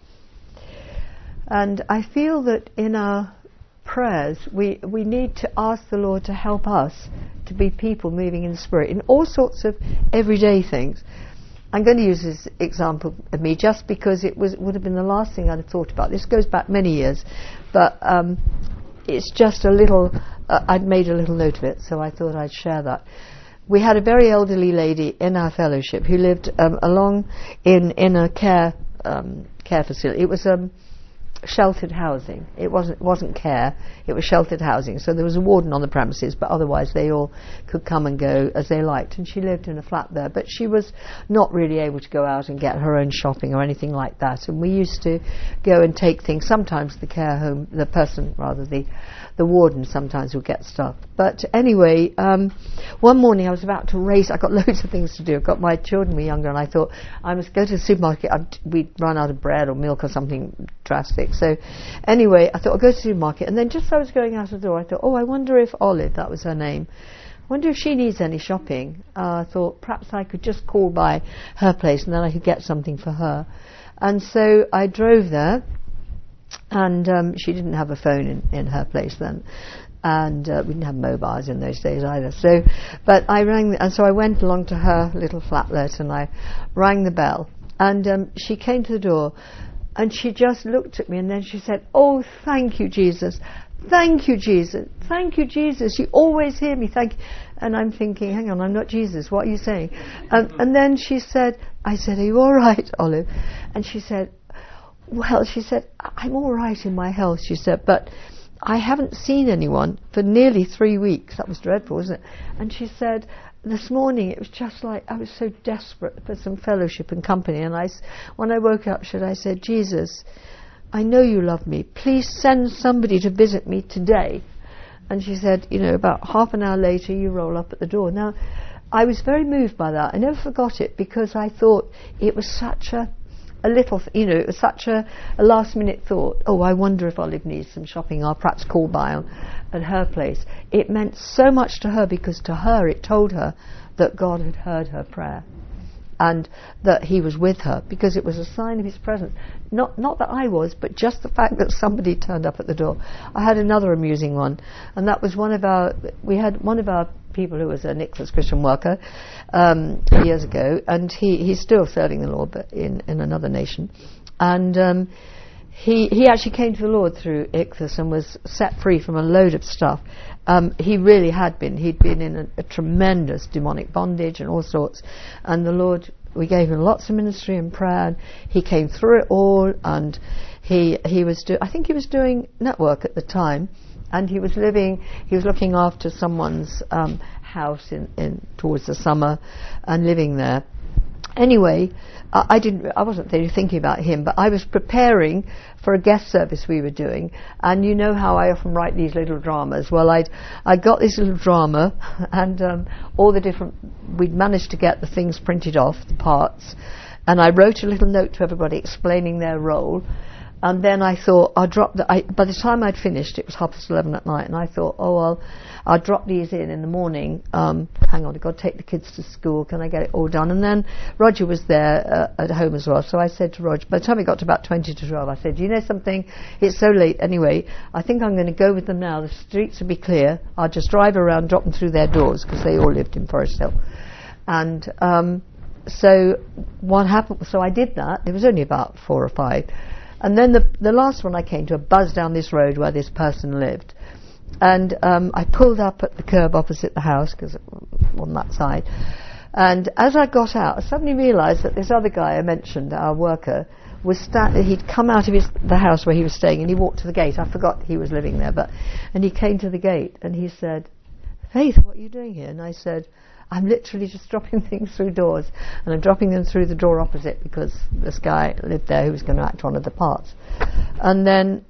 And I feel that in our prayers we, we need to ask the Lord to help us to be people moving in the Spirit in all sorts of everyday things. I'm going to use this example of me just because it was would have been the last thing I'd have thought about. This goes back many years, but um, it's just a little, uh, I'd made a little note of it, so I thought I'd share that. We had a very elderly lady in our fellowship who lived um, along in, in a care um, care facility. It was um, sheltered housing. It wasn't wasn't care. It was sheltered housing. So there was a warden on the premises, but otherwise they all could come and go as they liked. And she lived in a flat there, but she was not really able to go out and get her own shopping or anything like that. And we used to go and take things. Sometimes the care home, the person rather, the the warden sometimes would get stuff. But anyway, um, one morning I was about to race. I got loads of things to do. I've got my children were younger, and I thought I must go to the supermarket. I'd, we'd run out of bread or milk or something drastic. So anyway, I thought I'll go to the supermarket, and then just as I was going out the door, I thought, oh, I wonder if Olive, that was her name, I wonder if she needs any shopping. Uh, I thought perhaps I could just call by her place and then I could get something for her. And so I drove there, and um, she didn't have a phone in, in her place then, and uh, we didn't have mobiles in those days either. So, but I rang, the, and so I went along to her little flatlet and I rang the bell, and um, she came to the door. And she just looked at me and then she said, oh, thank you, Jesus. Thank you, Jesus. Thank you, Jesus. You always hear me. Thank you. And I'm thinking, hang on, I'm not Jesus. What are you saying? Um, and then she said, I said, are you all right, Olive? And she said, well, she said, I'm all right in my health, she said, but I haven't seen anyone for nearly three weeks. That was dreadful, wasn't it? And she said, this morning it was just like I was so desperate for some fellowship and company, and I, when I woke up, should I said, Jesus, I know you love me. Please send somebody to visit me today. And she said, you know, about half an hour later, you roll up at the door. Now, I was very moved by that. I never forgot it because I thought it was such a a little, you know, it was such a, a last-minute thought. Oh, I wonder if Olive needs some shopping. I'll perhaps call by on, at her place. It meant so much to her because to her it told her that God had heard her prayer and that He was with her, because it was a sign of His presence. Not not that I was, but just the fact that somebody turned up at the door. I had another amusing one, and that was one of our. We had one of our people who was a Nicholas Christian worker um, years ago, and he, he's still serving the Lord, but in, in another nation. And um, he he actually came to the Lord through Ichthus and was set free from a load of stuff. Um, he really had been. He'd been in a, a tremendous demonic bondage and all sorts. And the Lord, we gave him lots of ministry and prayer. And he came through it all, and he he was do, I think he was doing network at the time. And he was living, he was looking after someone's um, house in, in towards the summer and living there. Anyway, I, I didn't. I wasn't really thinking about him, but I was preparing for a guest service we were doing. And you know how I often write these little dramas. Well, I'd I got this little drama, and um, all the different. We'd managed to get the things printed off, the parts, and I wrote a little note to everybody explaining their role. And then I thought, I'll drop the, I, by the time I'd finished, it was half past eleven at night, and I thought, oh, well, I'll drop these in in the morning. Um, hang on, I've got to take the kids to school. Can I get it all done? And then Roger was there uh, at home as well, so I said to Roger, by the time we got to about twenty to twelve, I said, you know something? It's so late anyway. I think I'm going to go with them now. The streets will be clear. I'll just drive around, drop them through their doors, because they all lived in Forest Hill. And um, so what happened, so I did that. There was only about four or five. And then the the last one I came to, a buzz down this road where this person lived. And um, I pulled up at the curb opposite the house, because on that side. And as I got out, I suddenly realised that this other guy I mentioned, our worker, was sta- he'd come out of his, the house where he was staying, and he walked to the gate. I forgot he was living there, but and he came to the gate, and he said, Faith, what are you doing here? And I said, I'm literally just dropping things through doors, and I'm dropping them through the door opposite because this guy lived there who was going to act one of the parts. And then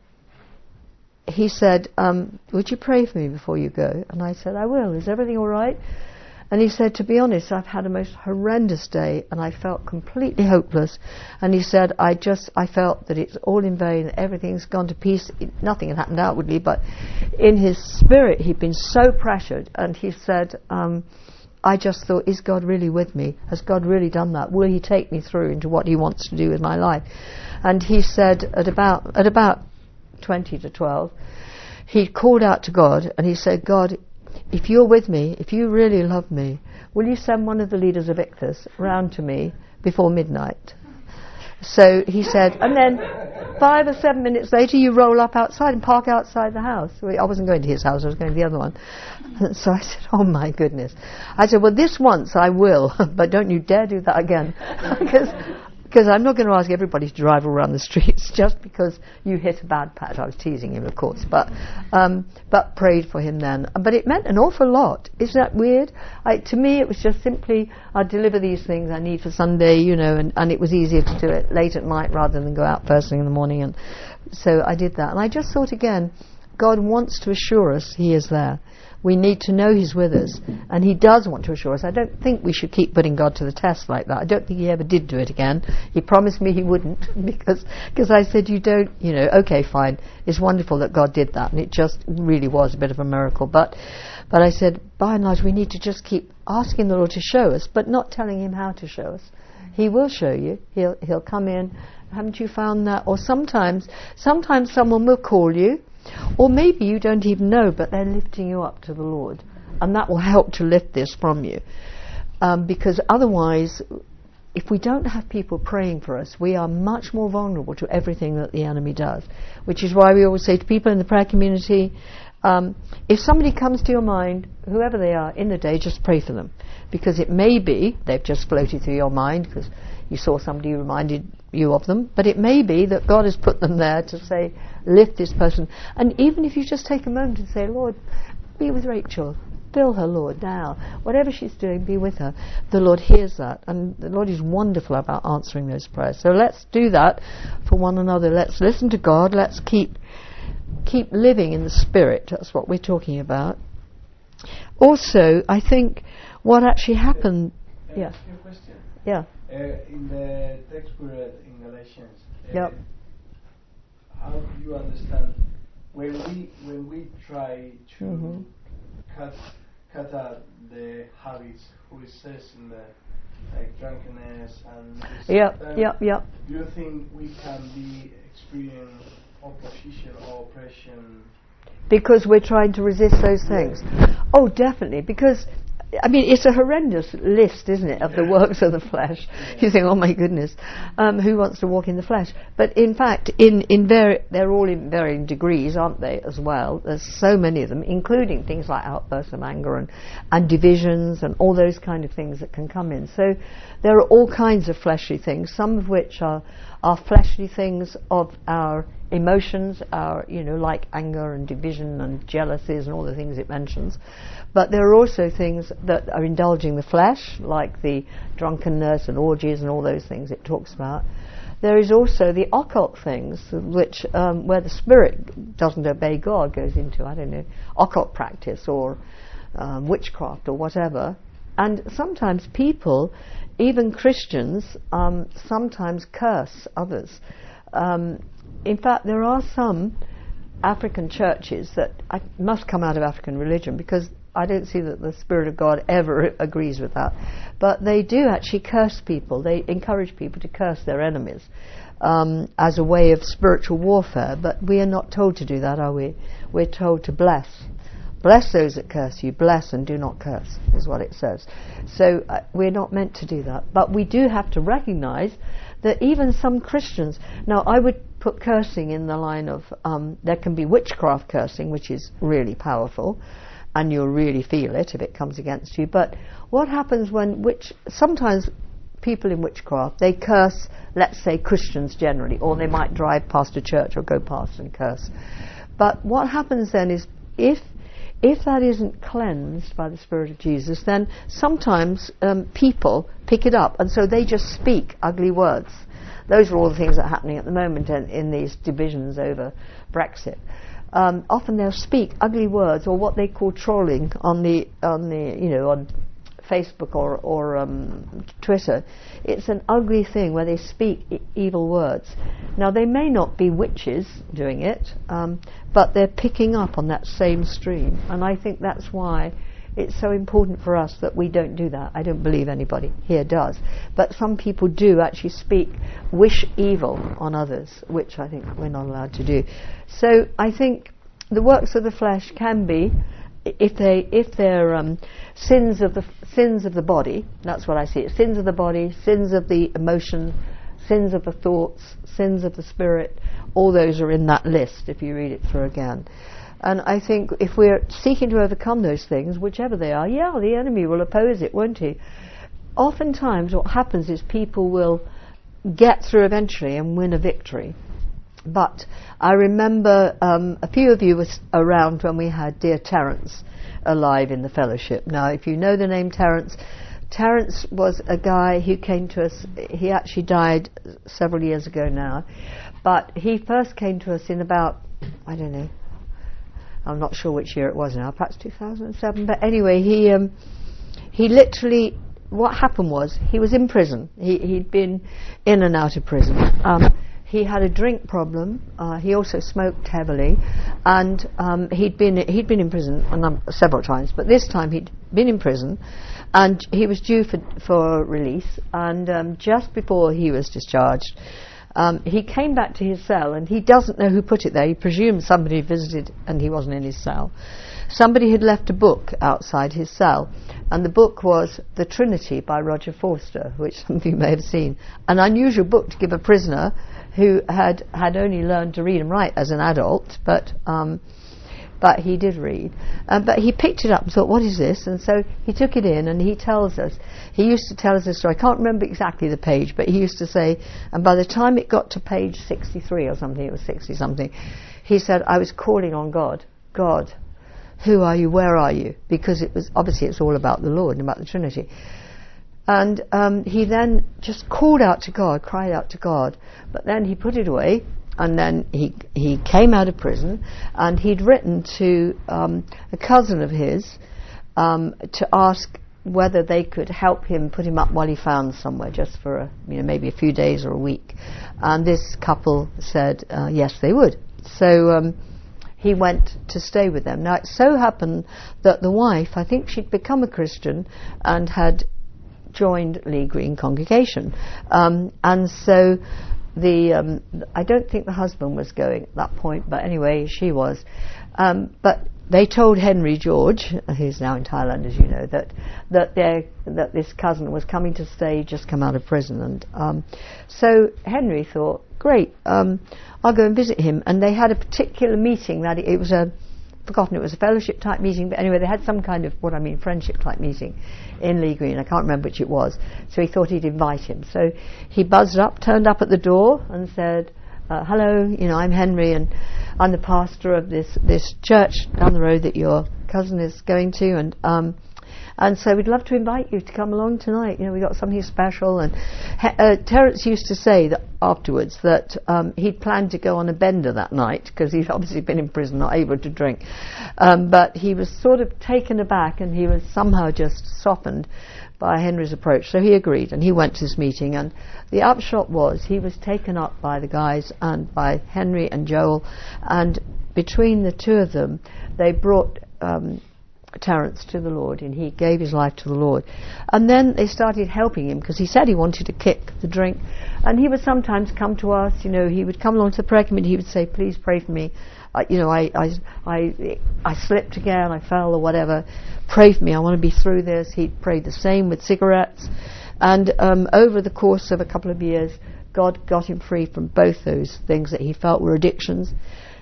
he said, um, would you pray for me before you go? And I said, I will. Is everything all right? And he said, to be honest, I've had a most horrendous day, and I felt completely hopeless. And he said, I just, I felt that it's all in vain, everything's gone to pieces. Nothing had happened outwardly, but in his spirit he'd been so pressured. And he said, um, I just thought, is God really with me? Has God really done that? Will he take me through into what he wants to do with my life? And he said at about at about twenty to twelve, he called out to God, and he said, God, if you're with me, if you really love me, will you send one of the leaders of Ichthus round to me before midnight? So he said, and then five or seven minutes later, you roll up outside and park outside the house. I wasn't going to his house, I was going to the other one. So I said, oh my goodness. I said, well, this once I will, but don't you dare do that again. because because I'm not going to ask everybody to drive around the streets just because you hit a bad patch. I was teasing him, of course, but um, but prayed for him then. But it meant an awful lot. Isn't that weird? I, to me, it was just simply, I deliver these things I need for Sunday, you know, and, and it was easier to do it late at night rather than go out first thing in the morning. And so I did that. And I just thought again, God wants to assure us He is there. We need to know He's with us, and He does want to assure us. I don't think we should keep putting God to the test like that. I don't think He ever did do it again. He promised me He wouldn't, because cause I said, you don't, you know, okay, fine. It's wonderful that God did that, and it just really was a bit of a miracle. But, but I said, by and large, we need to just keep asking the Lord to show us, but not telling Him how to show us. He will show you. He'll He'll come in. Haven't you found that? Or sometimes, sometimes someone will call you. Or maybe you don't even know, but they're lifting you up to the Lord. And that will help to lift this from you. Um, because otherwise, if we don't have people praying for us, we are much more vulnerable to everything that the enemy does. Which is why we always say to people in the prayer community, um, if somebody comes to your mind, whoever they are, in the day, just pray for them. Because it may be they've just floated through your mind because you saw somebody who reminded you of them, but it may be that God has put them there to say, lift this person. And even if you just take a moment and say, Lord, be with Rachel, fill her, Lord, now. Whatever she's doing, be with her. The Lord hears that, and the Lord is wonderful about answering those prayers. So let's do that for one another. Let's listen to God. Let's keep keep living in the Spirit. That's what we're talking about. Also, I think what actually happened... Uh, yeah. Question. Yeah. Uh, in the text we read in Galatians, uh, yep. how do you understand when we when we try to mm-hmm. cut cut out the habits, who it says in the like drunkenness and this, yep, uh, yep, yep. do you think we can be experiencing opposition or oppression because we're trying to resist those things? Yeah. Oh, definitely, because I mean, it's a horrendous list, isn't it, of the works of the flesh. Yeah. You think, oh my goodness, um, who wants to walk in the flesh? But in fact, in, in vari- they're all in varying degrees, aren't they, as well? There's so many of them, including things like outbursts of anger and, and divisions and all those kind of things that can come in. So there are all kinds of fleshly things, some of which are, are fleshly things of our emotions are, you know, like anger and division and jealousies and all the things it mentions. But there are also things that are indulging the flesh, like the drunkenness and orgies and all those things it talks about. There is also the occult things, which um, where the spirit doesn't obey God, goes into, I don't know, occult practice or um, witchcraft or whatever. And sometimes people, even Christians, um, sometimes curse others. Um, in fact, there are some African churches that I, must come out of African religion, because I don't see that the Spirit of God ever agrees with that. But they do actually curse people. They encourage people to curse their enemies um, as a way of spiritual warfare. But we are not told to do that, are we? We're told to bless. Bless those that curse you. Bless and do not curse, is what it says. So uh, we're not meant to do that. But we do have to recognize that even some Christians... Now, I would put cursing in the line of... Um, there can be witchcraft cursing, which is really powerful, and you'll really feel it if it comes against you. But what happens when... Which, sometimes people in witchcraft, they curse, let's say, Christians generally, or they might drive past a church or go past and curse. But what happens then is, if... If that isn't cleansed by the Spirit of Jesus, then sometimes um, people pick it up, and so they just speak ugly words. Those are all the things that are happening at the moment in, in these divisions over Brexit. Um, often they'll speak ugly words, or what they call trolling on the on the you know on Facebook or or um, Twitter. It's an ugly thing where they speak e- evil words. Now, they may not be witches doing it, um, but they're picking up on that same stream. And I think that's why it's so important for us that we don't do that. I don't believe anybody here does. But some people do actually speak, wish evil on others, which I think we're not allowed to do. So I think the works of the flesh can be, if they if they're um, sins of the sins of the body, that's what I see. It's sins of the body, sins of the emotion, sins of the thoughts, sins of the spirit. All those are in that list if you read it through again. And I think if we're seeking to overcome those things, whichever they are, yeah, the enemy will oppose it, won't he? Oftentimes what happens is people will get through eventually and win a victory. But I remember um, a few of you were around when we had dear Terence alive in the fellowship. Now, if you know the name Terence, Terence was a guy who came to us. He actually died several years ago now. But he first came to us in about, I don't know, I'm not sure which year it was now, perhaps two thousand seven. But anyway, he um, he literally, what happened was, he was in prison. He, he'd been in and out of prison. Um, He had a drink problem. Uh, he also smoked heavily, and um, he'd been he'd been in prison a num- several times. But this time he'd been in prison, and he was due for for release. And um, just before he was discharged, um, he came back to his cell, and he doesn't know who put it there. He presumes somebody visited, and he wasn't in his cell. Somebody had left a book outside his cell, and the book was The Trinity by Roger Forster, which some of you may have seen. An unusual book to give a prisoner who had, had only learned to read and write as an adult, but um, but he did read. Um, but he picked it up and thought, what is this? And so he took it in, and he tells us, he used to tell us a story. I can't remember exactly the page, but he used to say, and by the time it got to page sixty-three or something, it was sixty-something, he said, I was calling on God. God, who are you? Where are you? Because it was, obviously it's all about the Lord and about the Trinity. And um, he then just called out to God, cried out to God. But then he put it away, and then he he came out of prison, and he'd written to um, a cousin of his um, to ask whether they could help him, put him up while he found somewhere, just for a, you know, maybe a few days or a week. And this couple said uh, yes, they would. So um, he went to stay with them. Now it so happened that the wife, I think she'd become a Christian and had joined Lee Green congregation, um, and so the um, I don't think the husband was going at that point, but anyway she was. Um, but they told Henry George, who's now in Thailand, as you know, that that their that this cousin was coming to stay, just come out of prison, and um, so Henry thought, great, um, I'll go and visit him. And they had a particular meeting that it, it was a. Forgotten it was a fellowship type meeting, but anyway they had some kind of, what I mean, friendship type meeting in Lee Green. I can't remember which it was. So he thought he'd invite him. So he buzzed up, turned up at the door and said, uh, hello, you know, I'm Henry, and I'm the pastor of this this church down the road that your cousin is going to, and um, and so we'd love to invite you to come along tonight. You know, we got something special. And uh, Terence used to say that afterwards that um, he'd planned to go on a bender that night because he'd obviously been in prison, not able to drink, um, but he was sort of taken aback, and he was somehow just softened by Henry's approach. So he agreed, and he went to this meeting, and the upshot was he was taken up by the guys and by Henry and Joel, and between the two of them they brought um, Terence to the Lord, and he gave his life to the Lord. And then they started helping him because he said he wanted to kick the drink, and he would sometimes come to us. You know, he would come along to the prayer committee, he would say, please pray for me. Uh, you know, I, I, I, I slipped again, I fell or whatever. Pray for me, I want to be through this. He'd prayed the same with cigarettes. And um, over the course of a couple of years, God got him free from both those things that he felt were addictions.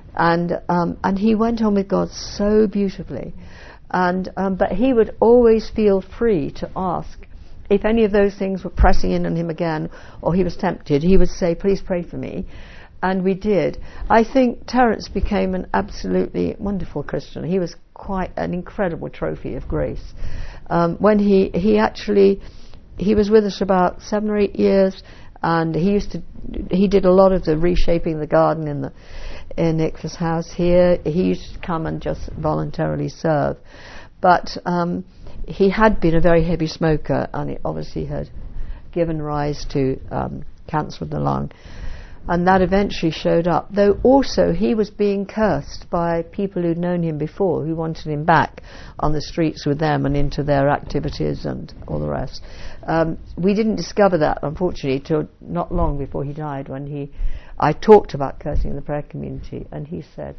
And um, and he went on with God so beautifully. And um, but he would always feel free to ask if any of those things were pressing in on him again, or he was tempted. He would say, please pray for me. And we did. I think Terence became an absolutely wonderful Christian. He was quite an incredible trophy of grace. Um, when he, he actually, he was with us about seven or eight years, and he used to, he did a lot of the reshaping the garden in the, in Nicholas' house here. He used to come and just voluntarily serve. But um, he had been a very heavy smoker, and it obviously had given rise to um, cancer of the lung. And that eventually showed up, though also he was being cursed by people who'd known him before, who wanted him back on the streets with them and into their activities and all the rest. Um, we didn't discover that, unfortunately, till not long before he died, when he, I talked about cursing in the prayer community, and he said,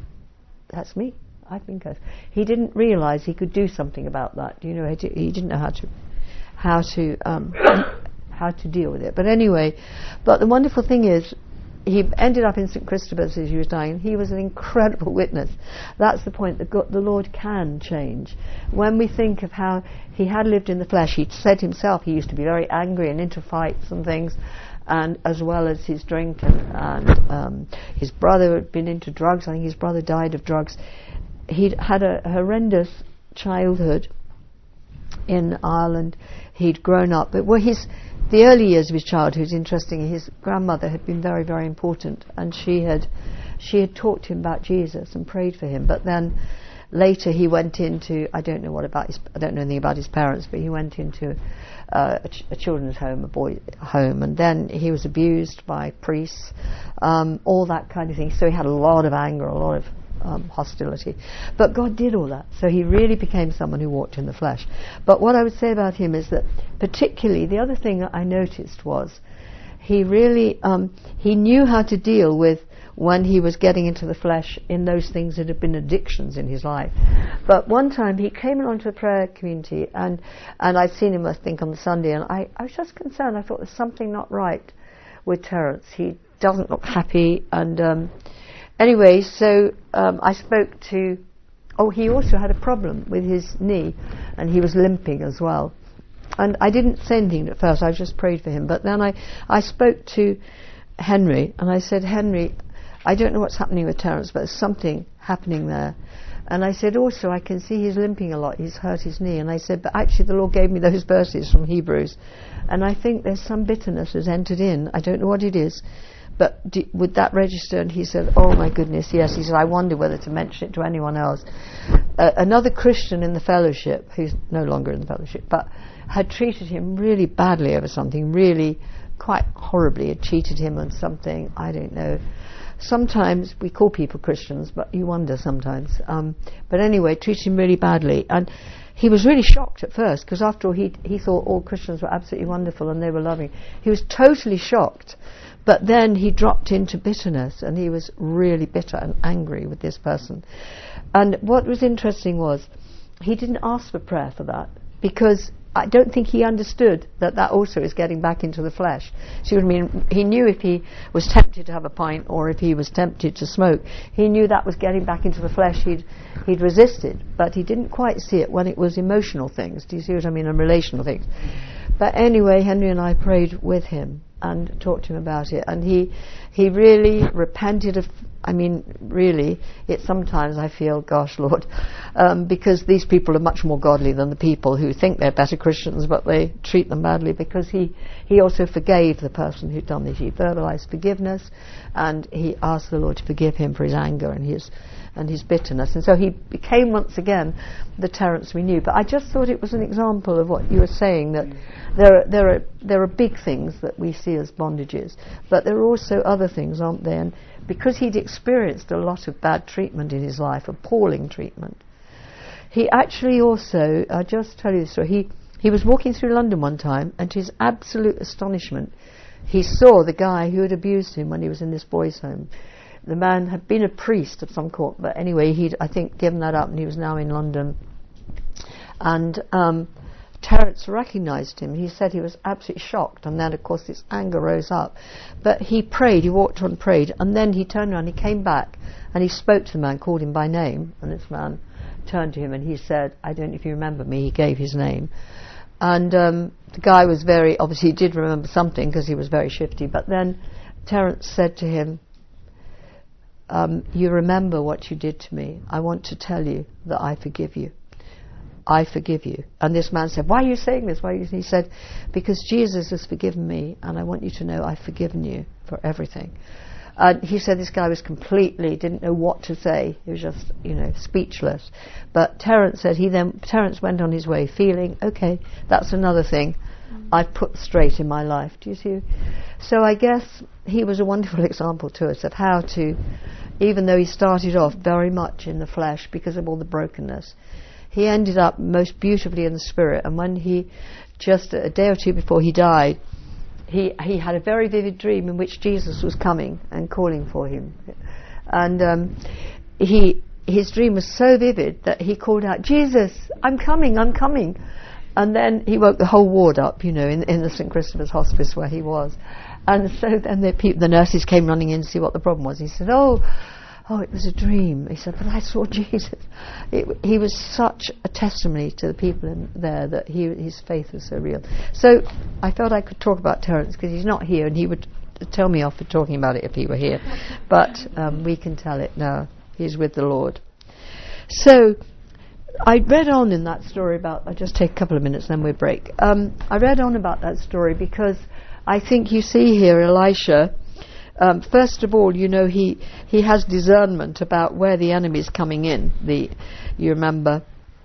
that's me, I've been cursed. He didn't realise he could do something about that. You know, he didn't know how to, how to, um, how to deal with it. But anyway, but the wonderful thing is, he ended up in Saint Christopher's as he was dying. He was an incredible witness. That's the point, that God, the Lord can change. When we think of how he had lived in the flesh, he said himself he used to be very angry and into fights and things, and as well as his drink, and, and um, his brother had been into drugs. I think his brother died of drugs. He'd had a horrendous childhood in Ireland. He'd grown up, but well, his the early years of his childhood was interesting. His grandmother had been very, very important, and she had she had talked to him about Jesus and prayed for him. But then later he went into, I don't know what about his, I don't know anything about his parents, but he went into uh, a, ch- a children's home, a boy home, and then he was abused by priests, um, all that kind of thing. So he had a lot of anger, a lot of Um, hostility. But God did all that. So he really became someone who walked in the flesh. But what I would say about him is that particularly the other thing that I noticed was he really, um, he knew how to deal with when he was getting into the flesh in those things that had been addictions in his life. But one time he came along to the prayer community, and, and I'd seen him, I think, on the Sunday, and I, I was just concerned. I thought there's something not right with Terence. He doesn't look happy, and um, Anyway, so um, I spoke to, oh, he also had a problem with his knee, and he was limping as well. And I didn't say anything at first, I just prayed for him. But then I, I spoke to Henry, and I said, Henry, I don't know what's happening with Terence, but there's something happening there. And I said, also, I can see he's limping a lot, he's hurt his knee. And I said, but actually the Lord gave me those verses from Hebrews, and I think there's some bitterness has entered in. I don't know what it is. But do, would that register? And he said, oh my goodness, yes. He said, I wonder whether to mention it to anyone else. Uh, another Christian in the fellowship, who's no longer in the fellowship, but had treated him really badly over something, really quite horribly, had cheated him on something, I don't know. Sometimes we call people Christians, but you wonder sometimes. Um, but anyway, treated him really badly. And he was really shocked at first, because after all, he, he thought all Christians were absolutely wonderful and they were loving. He was totally shocked. But then he dropped into bitterness, and he was really bitter and angry with this person. And what was interesting was he didn't ask for prayer for that, because I don't think he understood that that also is getting back into the flesh. See what I mean? He knew if he was tempted to have a pint, or if he was tempted to smoke, he knew that was getting back into the flesh. He'd he'd resisted, but he didn't quite see it when it was emotional things. Do you see what I mean? And relational things. But anyway, Henry and I prayed with him. and talked to him about it. And he he really repented of, I mean, really, it sometimes I feel, gosh, Lord, um, because these people are much more godly than the people who think they're better Christians, but they treat them badly, because he, he also forgave the person who'd done this. He verbalized forgiveness, and he asked the Lord to forgive him for his anger and his and his bitterness. And so he became once again the Terence we knew. But I just thought it was an example of what you were saying, that there are, there are, there are big things that we see as bondages, but there are also other things, aren't there? And because he'd experienced a lot of bad treatment in his life, appalling treatment, he actually also, I'll just tell you this story, he, he was walking through London one time, and to his absolute astonishment, he saw the guy who had abused him when he was in this boys' home. The man had been a priest of some sort, but anyway, he'd, I think, given that up, and he was now in London. And um, Terence recognised him. He said he was absolutely shocked, and then, of course, this anger rose up. But he prayed, he walked on and prayed, and then he turned around, he came back, and he spoke to the man, called him by name, and this man turned to him, and he said, I don't know if you remember me, he gave his name. And um, the guy was very, obviously he did remember something, because he was very shifty, but then Terence said to him, Um, you remember what you did to me. I want to tell you that I forgive you. I forgive you. And this man said, why are you saying this? Why are you? He said, because Jesus has forgiven me, and I want you to know I've forgiven you for everything. And he said this guy was completely, didn't know what to say. He was just, you know, speechless. But Terence said, he then, Terence went on his way feeling, okay, that's another thing I've put straight in my life. Do you see? So I guess he was a wonderful example to us of how to, even though he started off very much in the flesh because of all the brokenness, he ended up most beautifully in the spirit. And when he, just a day or two before he died, he he had a very vivid dream in which Jesus was coming and calling for him. And um, he his dream was so vivid that he called out, Jesus, I'm coming, I'm coming. And then he woke the whole ward up, you know, in, in the Saint Christopher's Hospice where he was. And so then the, pe- the nurses came running in to see what the problem was. He said, oh, oh, it was a dream. He said, but I saw Jesus. It, he was such a testimony to the people in there that he, his faith was so real. So I felt I could talk about Terence because he's not here, and he would tell me off for talking about it if he were here. But um, we can tell it now. He's with the Lord. So I read on in that story about, I'll just take a couple of minutes then we'll break. Um, I read on about that story because I think you see here Elisha, um, first of all, you know, he, he has discernment about where the enemy is coming in. The, you remember,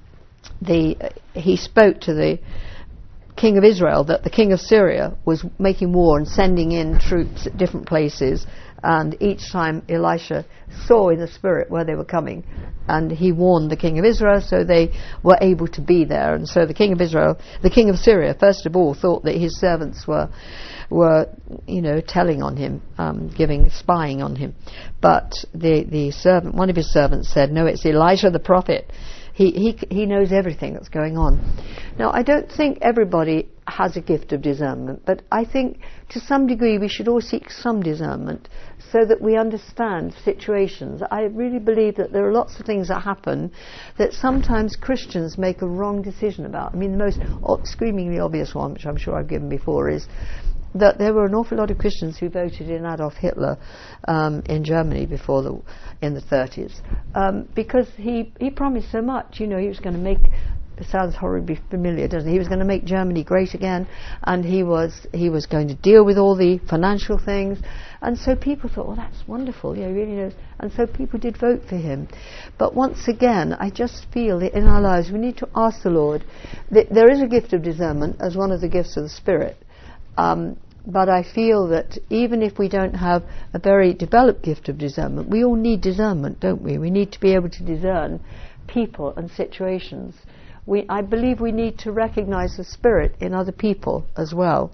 the uh, he spoke to the king of Israel that the king of Syria was making war and sending in troops at different places, and each time Elisha saw in the spirit where they were coming, and he warned the king of Israel, so they were able to be there. And so the king of Israel, the king of Syria, first of all, thought that his servants were, were, you know, telling on him, um, giving, spying on him. But the the servant, one of his servants said, no, it's Elijah the prophet. He he he knows everything that's going on. Now, I don't think everybody has a gift of discernment, but I think to some degree we should all seek some discernment so that we understand situations. I really believe that there are lots of things that happen that sometimes Christians make a wrong decision about. I mean, the most screamingly obvious one, which I'm sure I've given before, is that there were an awful lot of Christians who voted in Adolf Hitler um, in Germany before the in the thirties um, because he he promised so much. You know, he was going to make. It sounds horribly familiar, doesn't it? He was going to make Germany great again, and he was he was going to deal with all the financial things, and so people thought, "Oh, that's wonderful." Yeah, he really knows. And so people did vote for him. But once again, I just feel that in our lives we need to ask the Lord. That there is a gift of discernment as one of the gifts of the Spirit. Um, But I feel that even if we don't have a very developed gift of discernment, we all need discernment, don't we? We need to be able to discern people and situations. We, I believe we need to recognize the Spirit in other people as well.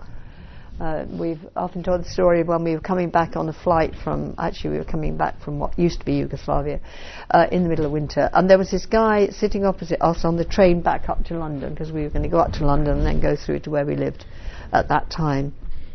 Uh, we've often told the story of when we were coming back on a flight from, actually we were coming back from what used to be Yugoslavia, uh, in the middle of winter, and there was this guy sitting opposite us on the train back up to London, because we were going to go up to London and then go through to where we lived at that time.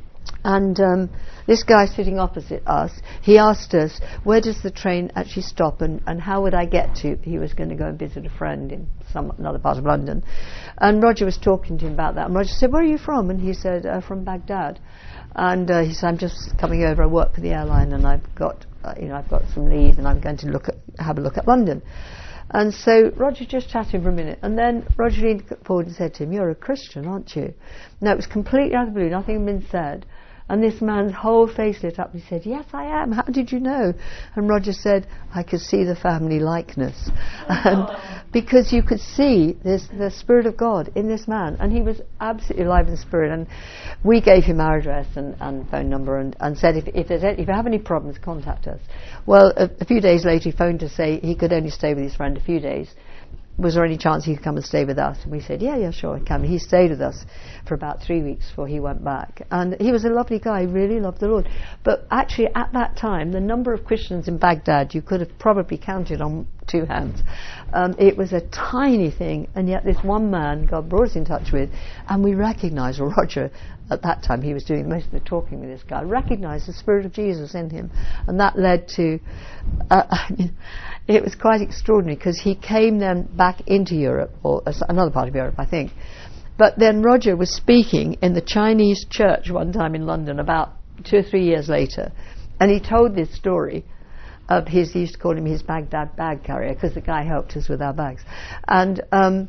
And um, this guy sitting opposite us, he asked us, where does the train actually stop, and, and how would I get to? He was going to go and visit a friend in some another part of London. And Roger was talking to him about that. And Roger said, where are you from? And he said, uh, from Baghdad. And uh, he said, I'm just coming over. I work for the airline, and I've got, uh, you know, I've got some leave, and I'm going to look at, have a look at London. And so Roger just chatted for a minute, and then Roger leaned forward and said to him, "You're a Christian, aren't you?" Now, it was completely out of the blue. Nothing had been said. And this man's whole face lit up. He said, "Yes, I am. How did you know?" And Roger said, "I could see the family likeness." And because you could see this, the Spirit of God in this man. And he was absolutely alive in the Spirit. And we gave him our address and, and phone number and, and said, if, if, there's any, if you have any problems, contact us. Well, a, a few days later, he phoned to say he could only stay with his friend a few days. Was there any chance he could come and stay with us? And we said, yeah, yeah, sure, he can. He stayed with us for about three weeks before he went back. And he was a lovely guy, he really loved the Lord. But actually, at that time, the number of Christians in Baghdad, you could have probably counted on two hands. Um, it was a tiny thing, and yet this one man God brought us in touch with, and we recognised, well, Roger, at that time, he was doing most of the talking with this guy, recognised the Spirit of Jesus in him. And that led to, uh, I mean, it was quite extraordinary, because he came then back into Europe, or another part of Europe, I think. But then Roger was speaking in the Chinese church one time in London about two or three years later, and he told this story of his, he used to call him his Baghdad bag carrier, because the guy helped us with our bags. And, um,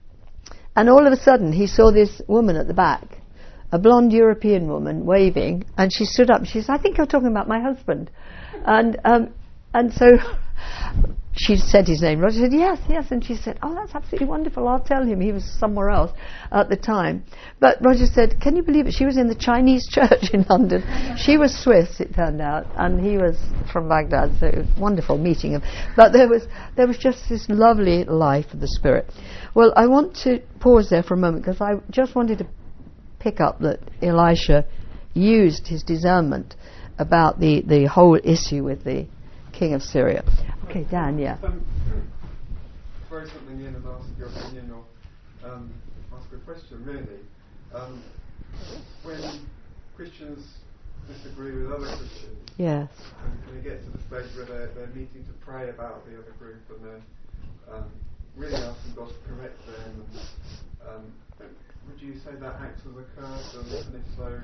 and all of a sudden, he saw this woman at the back, a blonde European woman, waving, and she stood up and she said, "I think you're talking about my husband." And um, and so she said his name. Roger said, "Yes, yes." And she said, "Oh, that's absolutely wonderful. I'll tell him." He was somewhere else at the time. But Roger said, "Can you believe it? She was in the Chinese church in London." She was Swiss, it turned out, and he was from Baghdad, so it was wonderful meeting him. But there was there was just this lovely life of the Spirit. Well, I want to pause there for a moment, because I just wanted to pick up that Elisha used his discernment about the, the whole issue with the king of Syria. Okay, Dan, yeah. Um, throw something in and ask your opinion, or um, ask a question, really. Um, when Christians disagree with other Christians, yes, and they get to the stage where they're, they're meeting to pray about the other group, and they're um, really asking God to correct them, and um, would you say that acts as a curse, and, and if so?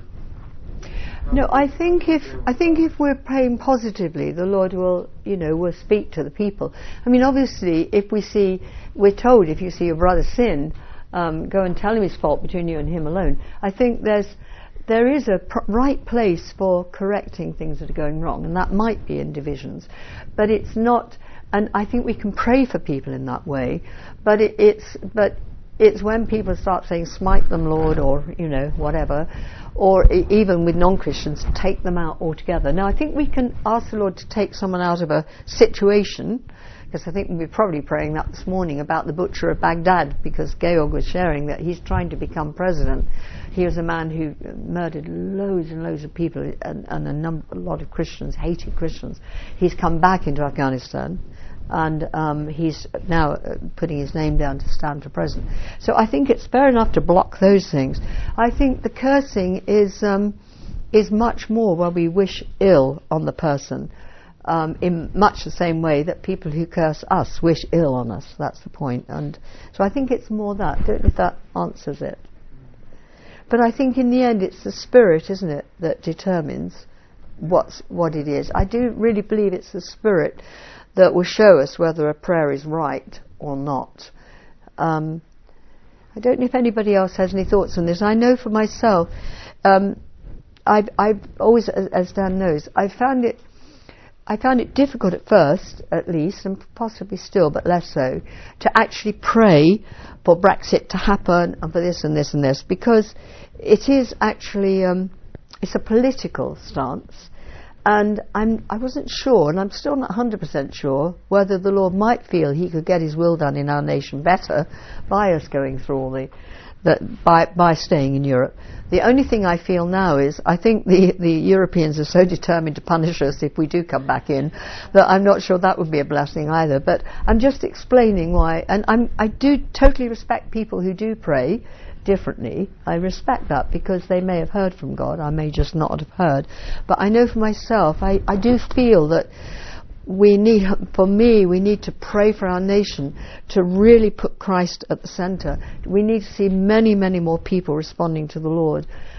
No, I think if I think if we're praying positively, the Lord will, you know, will speak to the people. I mean, obviously, if we see, we're told if you see your brother sin, um, go and tell him his fault between you and him alone. I think there's there is a pr- right place for correcting things that are going wrong, and that might be in divisions, but it's not. And I think we can pray for people in that way, but it, it's but. It's when people start saying, "Smite them, Lord," or, you know, whatever, or e- even with non-Christians, take them out altogether. Now, I think we can ask the Lord to take someone out of a situation, because I think we're probably praying that this morning about the butcher of Baghdad, because Georg was sharing that he's trying to become president. He was a man who murdered loads and loads of people, and, and a, number, a lot of Christians, hated Christians. He's come back into Afghanistan, and um, he's now uh, putting his name down to stand for president. So I think it's fair enough to block those things. I think the cursing is um, is much more where we wish ill on the person, um, in much the same way that people who curse us wish ill on us. That's the point. And so I think it's more that. I don't know if that answers it. But I think in the end it's the Spirit, isn't it, that determines what's, what it is. I do really believe it's the Spirit that will show us whether a prayer is right or not. Um, I don't know if anybody else has any thoughts on this. I know for myself, um, I've, I've always, as, as Dan knows, I found it, I found it difficult at first, at least, and possibly still, but less so, to actually pray for Brexit to happen and for this and this and this, because it is actually, um, it's a political stance. And I'm, I wasn't sure, and I'm still not one hundred percent sure, whether the Lord might feel he could get his will done in our nation better by us going through all the, the by, by staying in Europe. The only thing I feel now is, I think the, the Europeans are so determined to punish us if we do come back in, that I'm not sure that would be a blessing either. But I'm just explaining why, and I'm, I do totally respect people who do pray differently. I respect that, because they may have heard from God, I may just not have heard. But I know for myself, I, I do feel that we need, for me, we need to pray for our nation to really put Christ at the centre. We need to see many, many more people responding to the Lord.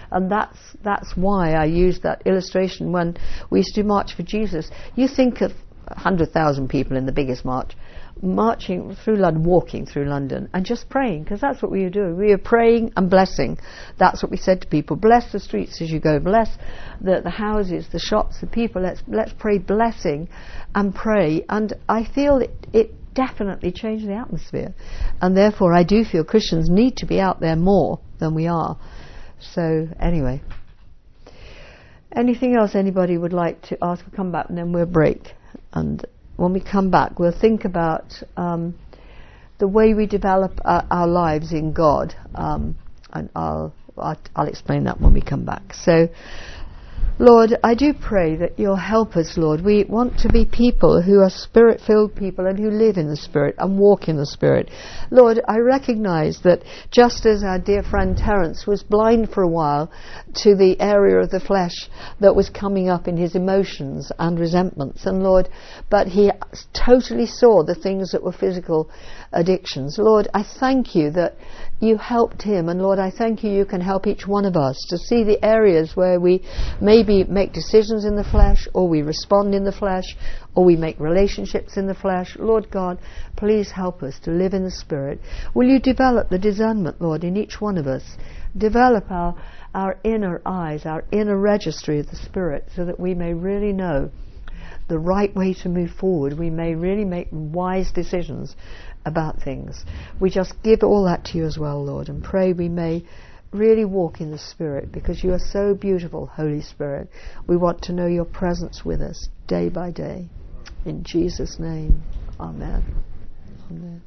And that's that's why I used that illustration when we used to march for Jesus. You think of one hundred thousand people in the biggest march, marching through London, walking through London, and just praying, because that's what we were doing. We were praying and blessing. That's what we said to people. Bless the streets as you go. Bless the, the houses, the shops, the people. Let's let's pray blessing and pray. And I feel it, it definitely changed the atmosphere. And therefore I do feel Christians need to be out there more than we are. So anyway. Anything else anybody would like to ask? We'll come back and then we'll break. And when we come back, we'll think about um, the way we develop our, our lives in God, um, and I'll, I'll I'll explain that when we come back. So, Lord, I do pray that you'll help us, Lord. We want to be people who are Spirit-filled people and who live in the Spirit and walk in the Spirit. Lord, I recognise that just as our dear friend Terence was blind for a while to the area of the flesh that was coming up in his emotions and resentments, and Lord, but he totally saw the things that were physical addictions. Lord, I thank you that you helped him, and Lord, I thank you you can help each one of us to see the areas where we maybe make decisions in the flesh, or we respond in the flesh, or we make relationships in the flesh. Lord God, please help us to live in the Spirit. Will you develop the discernment, Lord, in each one of us? Develop our, our inner eyes, our inner registry of the Spirit, so that we may really know the right way to move forward. We may really make wise decisions about things. We just give all that to you as well, Lord, and pray we may really walk in the Spirit, because you are so beautiful, Holy Spirit. We want to know your presence with us day by day. In Jesus' name, amen. Amen.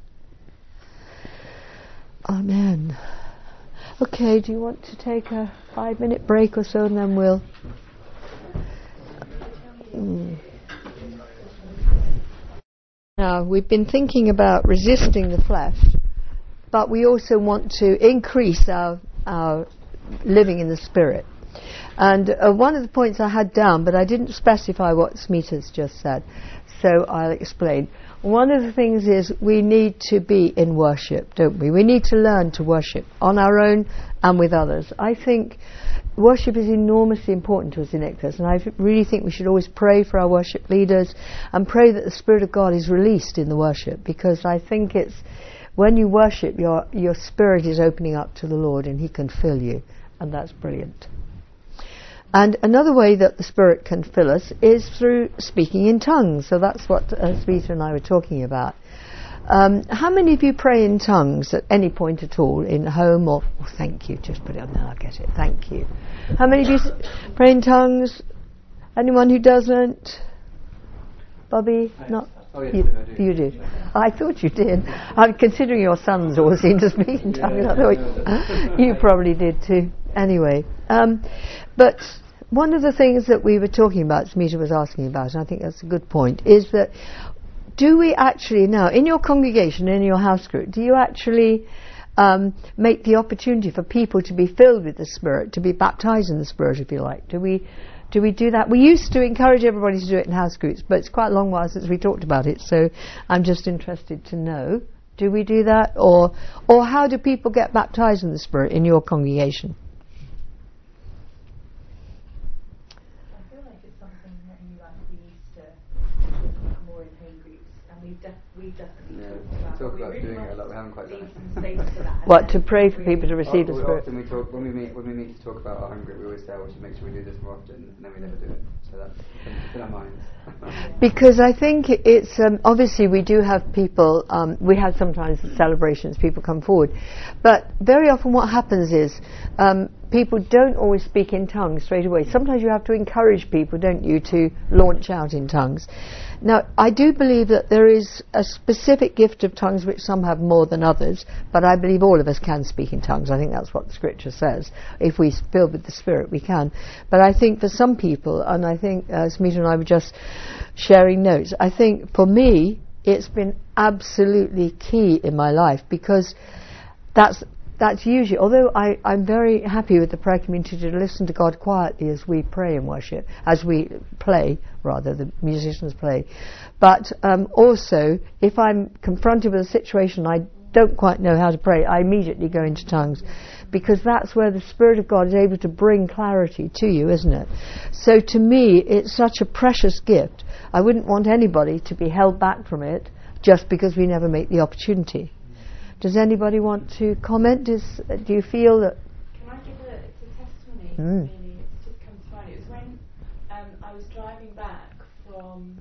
Amen. Okay, do you want to take a five minute break or so, and then we'll... Mm. Now, we've been thinking about resisting the flesh, but we also want to increase our our living in the Spirit. And uh, one of the points I had down, but I didn't specify what Smita's just said, so I'll explain. One of the things is we need to be in worship, don't we? We need to learn to worship on our own and with others. I think worship is enormously important to us in Ichthus, and I really think we should always pray for our worship leaders and pray that the Spirit of God is released in the worship, because I think it's when you worship, your your spirit is opening up to the Lord and he can fill you, and that's brilliant. And another way that the Spirit can fill us is through speaking in tongues. So that's what uh, Smita and I were talking about. Um, how many of you pray in tongues at any point at all, in home or... Oh, thank you, just put it on there, I'll get it. Thank you. How many of you s- pray in tongues? Anyone who doesn't? Bobby? Not? Oh, yes, you, I do. you do. I thought you did. I'm considering your sons all seem to speak in tongues. I thought you probably did too. Anyway, um, but one of the things that we were talking about, Smita was asking about, and I think that's a good point, is that do we actually now, in your congregation, in your house group, do you actually um, make the opportunity for people to be filled with the Spirit, to be baptized in the Spirit, if you like? Do we do we do that? We used to encourage everybody to do it in house groups, but it's quite a long while since we talked about it, so I'm just interested to know, do we do that? Or, or how do people get baptized in the Spirit in your congregation? I feel like it's something that you likely used to talk about more in home groups, and we've, def- we've definitely Yeah, talked about, talk we about really doing it want a lot, we haven't quite to done leave it. some space for that. and What, then to pray for really- people to receive the Oh, Spirit? often we talk, when we meet when we meet to talk about our home group, we always say, oh, we should make sure we do this more often, and then we never do it. So that's it's in our minds. Because I think it's um, obviously we do have people, um, we have sometimes celebrations, people come forward, but very often what happens is um, people don't always speak in tongues straight away. Sometimes you have to encourage people, don't you, to launch out in tongues. Now, I do believe that there is a specific gift of tongues which some have more than others, but I believe all of us can speak in tongues. I think that's what the Scripture says. If we fill with the Spirit, we can. But I think for some people, and I think uh, Smita and I were just sharing notes, I think for me, it's been absolutely key in my life, because that's that's usually, although I, I'm very happy with the prayer community to listen to God quietly as we pray and worship, as we play, rather, the musicians play. But um, also, if I'm confronted with a situation I don't quite know how to pray, I immediately go into tongues, because that's where the Spirit of God is able to bring clarity to you, isn't it? So to me, it's such a precious gift. I wouldn't want anybody to be held back from it just because we never make the opportunity. Does anybody want to comment? Is, do you feel that... Can I give a, it's a testimony, Mm. really? It's just come to mind. It was when um, I was driving back from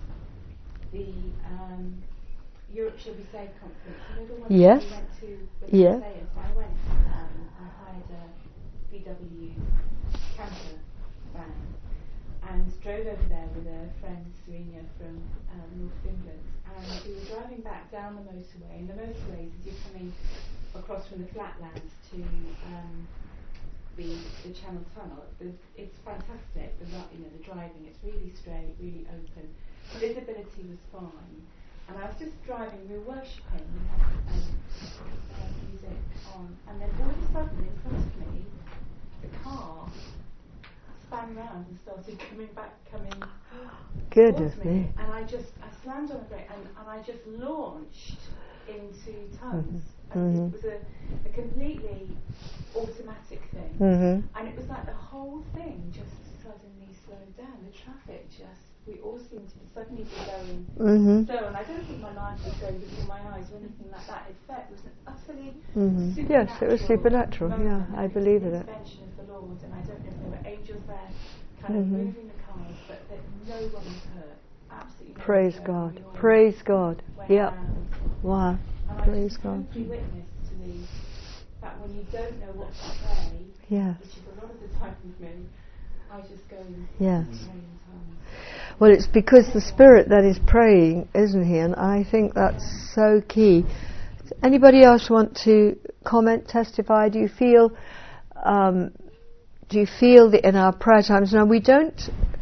the um, Europe Shall Be Saved conference. You know the one Yes. that we went to with Yeah. the Sayers? So I went, um, I hired a V W camper van and drove over there with a friend, Serena, from um, North of England. And we were driving back down the motorway. And the motorways, as you're coming across from the flatlands to um, the, the Channel Tunnel, the, it's fantastic. The you know the driving, it's really straight, really open. Visibility was fine. And I was just driving. We were worshipping. We had um, uh, music on, and then all of a sudden, in front of me, the car span round and started coming back, coming Goodness towards me. me. And I just, I slammed on the brake, and, and I just launched into tongues. Mm-hmm. And it was a, a completely automatic thing. Mm-hmm. And it was like the whole thing just suddenly slowed down. The traffic just, we all seemed to suddenly be going Mm-hmm. slow. And I don't think my life was going before my eyes or anything like that. It felt, it was an utterly Mm-hmm. supernatural. Yes, it was supernatural. moment. Yeah, I It was believe the in it. intervention of the Lord, and I don't know if there were angels there kind Mhm. of moving the cars, but that no one was hurt. Absolutely no Praise one hurt. God. We all Praise God. went Yep. round. Wow. And Praise I just God. totally witness to the fact when you don't know what to pray, Yes. which is a lot of the time with me, I just go and Yes. pray in tongues. Well, it's because the Spirit that is praying, isn't he? And I think that's so key. Anybody else want to comment, testify? Do you feel, um, do you feel that in our prayer times, now we don't,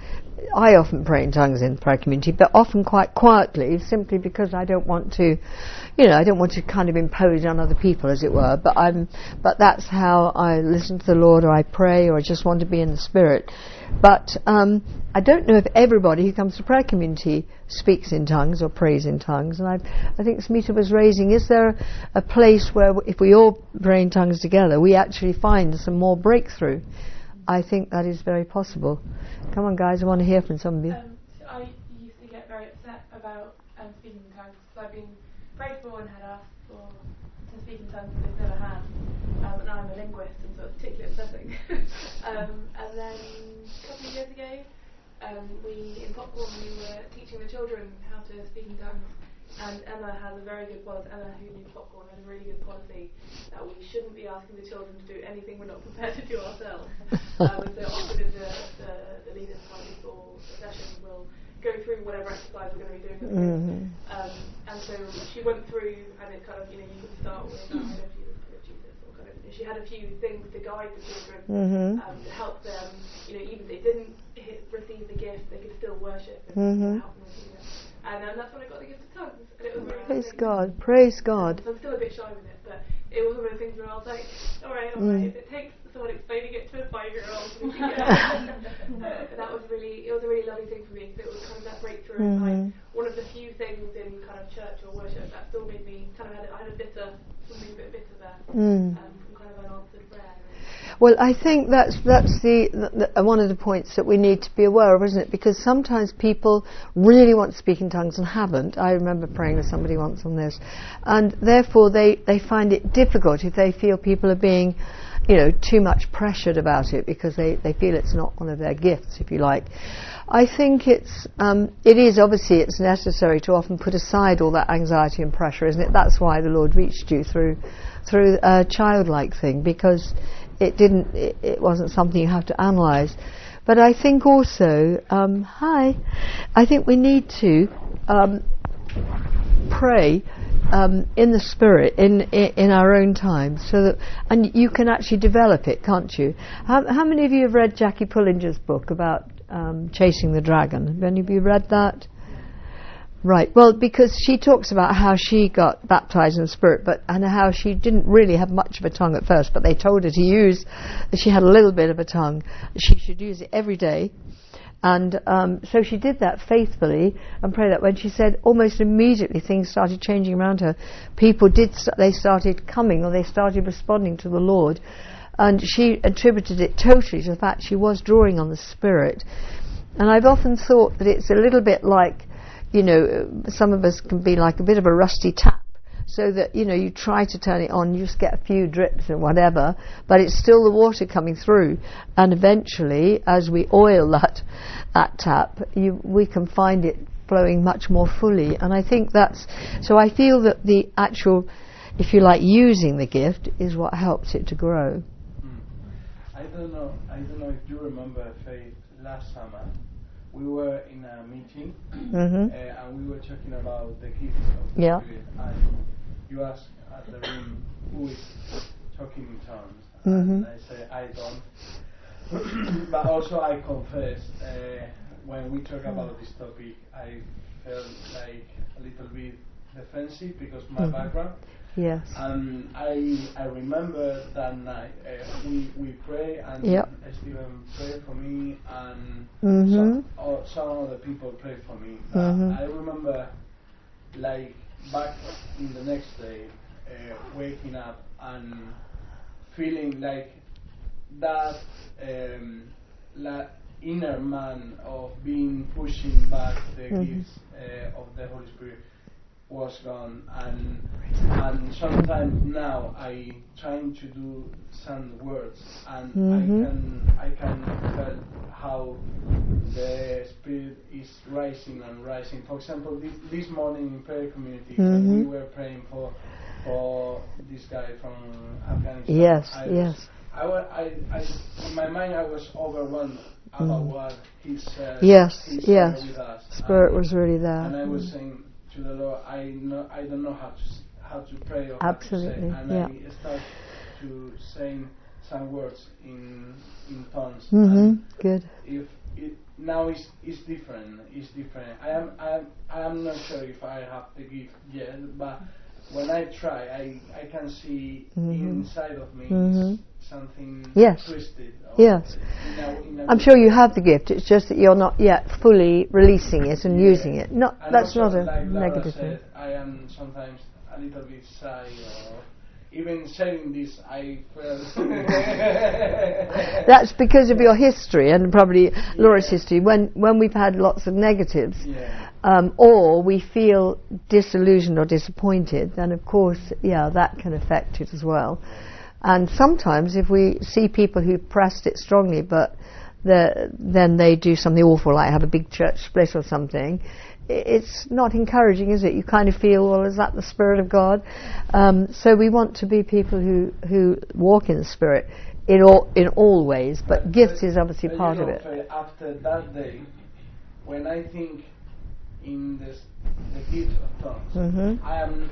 I often pray in tongues in the prayer community, but often quite quietly, simply because I don't want to, you know, I don't want to kind of impose on other people, as it were. But I'm, but that's how I listen to the Lord, or I pray, or I just want to be in the Spirit. But um, I don't know if everybody who comes to prayer community speaks in tongues or prays in tongues. And I, I think Smita was raising, is there a place where if we all pray in tongues together, we actually find some more breakthrough? I think that is very possible. Come on, guys, I want to hear from some of you. Um, so I used to get very upset about um, speaking in tongues, because I've been prayed for and had asked for to speak in tongues, but they've never had. Um, and I'm a linguist, and so it's particularly upsetting. um, and then a couple of years ago, um, we in Popcorn we were teaching the children how to speak in tongues. And Emma has a very good policy, Emma who leads Popcorn has a really good policy that we shouldn't be asking the children to do anything we're not prepared to do ourselves. um, and so often in the, the, the leaders time before the session we'll go through whatever exercise we're going to be doing with the kids. Mm-hmm. Um, and so she went through and it kind of, you know, you can start with I love you, I love Jesus, or kind of, she had a few things to guide the children, Mm-hmm. um, to help them, you know, even if they didn't hit, receive the gift, they could still worship and Mm-hmm. help them receive it. And um, that's when I got the gift of tongues. And it was really Praise lovely. God. Praise God. So I'm still a bit shy with it, but it was one of those things where I was like, all right, all Mm. right, if it takes someone explaining it to a five-year-old, we can get it. uh, that was really, it was a really lovely thing for me, because it was kind of that breakthrough. Mm-hmm. Like one of the few things in kind of church or worship that still made me kind of had, I had a bitter, something a bit bitter there, Mm. um, from kind of unanswered prayer. Well, I think that's that's the, the, the one of the points that we need to be aware of, isn't it? Because sometimes people really want to speak in tongues and haven't. I remember praying with somebody once on this, and therefore they, they find it difficult if they feel people are being, you know, too much pressured about it, because they, they feel it's not one of their gifts, if you like. I think it's um, it is obviously it's necessary to often put aside all that anxiety and pressure, isn't it? That's why the Lord reached you through through a childlike thing, because it didn't it, it wasn't something you have to analyse. But I think also um, hi I think we need to um, pray um, in the Spirit in, in in our own time, so that, and you can actually develop it, can't you? How, how many of you have read Jackie Pullinger's book about um, chasing the dragon? Have any of you read that? Right. Well, because she talks about how she got baptized in the Spirit, but and how she didn't really have much of a tongue at first, but they told her to use. She had a little bit of a tongue. She should use it every day, And um, so she did that faithfully and prayed that when she said almost immediately things started changing around her. People did, st- they started coming or they started responding to the Lord. And she attributed it totally to the fact she was drawing on the Spirit. And I've often thought that it's a little bit like, you know, some of us can be like a bit of a rusty tap. So that, you know, you try to turn it on, you just get a few drips and whatever, but it's still the water coming through. And eventually, as we oil that that tap, you, we can find it flowing much more fully. And I think that's, so I feel that the actual, if you like, using the gift is what helps it to grow. Mm. I don't know, I don't know if you remember, Faith, last summer, we were in a meeting, Mm-hmm. uh, and we were talking about the gifts of the Yeah. Spirit, and you asked at the room who is talking in tongues, and Mm-hmm. I say I don't. But also I confess, uh, when we talk about this topic, I felt like a little bit defensive because of my Mm-hmm. background. Yes. And I I remember that night uh, we we pray and Yep. Stephen prayed for me and Mm-hmm. some, uh, some other people prayed for me. But Mm-hmm. I remember like back in the next day uh, waking up and feeling like that um, la inner man of being pushing back the Mm-hmm. gifts uh, of the Holy Spirit was gone, and and sometimes now I trying to do some words and Mm-hmm. I can I can feel how the Spirit is rising and rising. For example, this, this morning in prayer community, Mm-hmm. when we were praying for for this guy from Afghanistan. Yes, I yes. Was, I, wa- I, I, in my mind, I was overwhelmed about Mm. what he said. Yes, he said yes. with us. Spirit and, was really there. And I was Mm. saying to the Lord, I know I don't know how to s- how to pray or Absolutely, how to say, and yeah. I start to saying some words in in tongues. Mm-hmm. And Good. if it now is is different, it's different. I am I am I am not sure if I have the gift yet, but when I try, I I can see Mm-hmm. inside of me Mm-hmm. something Yes. twisted. or Yes. in a, in a I'm sure you have the gift, it's just that you're not yet fully releasing it and Yeah. using it. Not, And that's also, not a like Laura negative thing. said, I am sometimes a little bit shy, or even saying this, I feel. That's because of your history and probably Laura's Yeah. history. When when we've had lots of negatives, Yeah. um, or we feel disillusioned or disappointed, then of course, yeah, that can affect it as well. And sometimes if we see people who pressed it strongly, but the, then they do something awful, like have a big church split or something, i- it's not encouraging, is it? You kind of feel, well, is that the Spirit of God? Um, so we want to be people who, who walk in the Spirit in all, in all ways, but gifts is obviously but part you of know, it. Faye, after that day, when I think in this, the gift of tongues, Mhm. I am,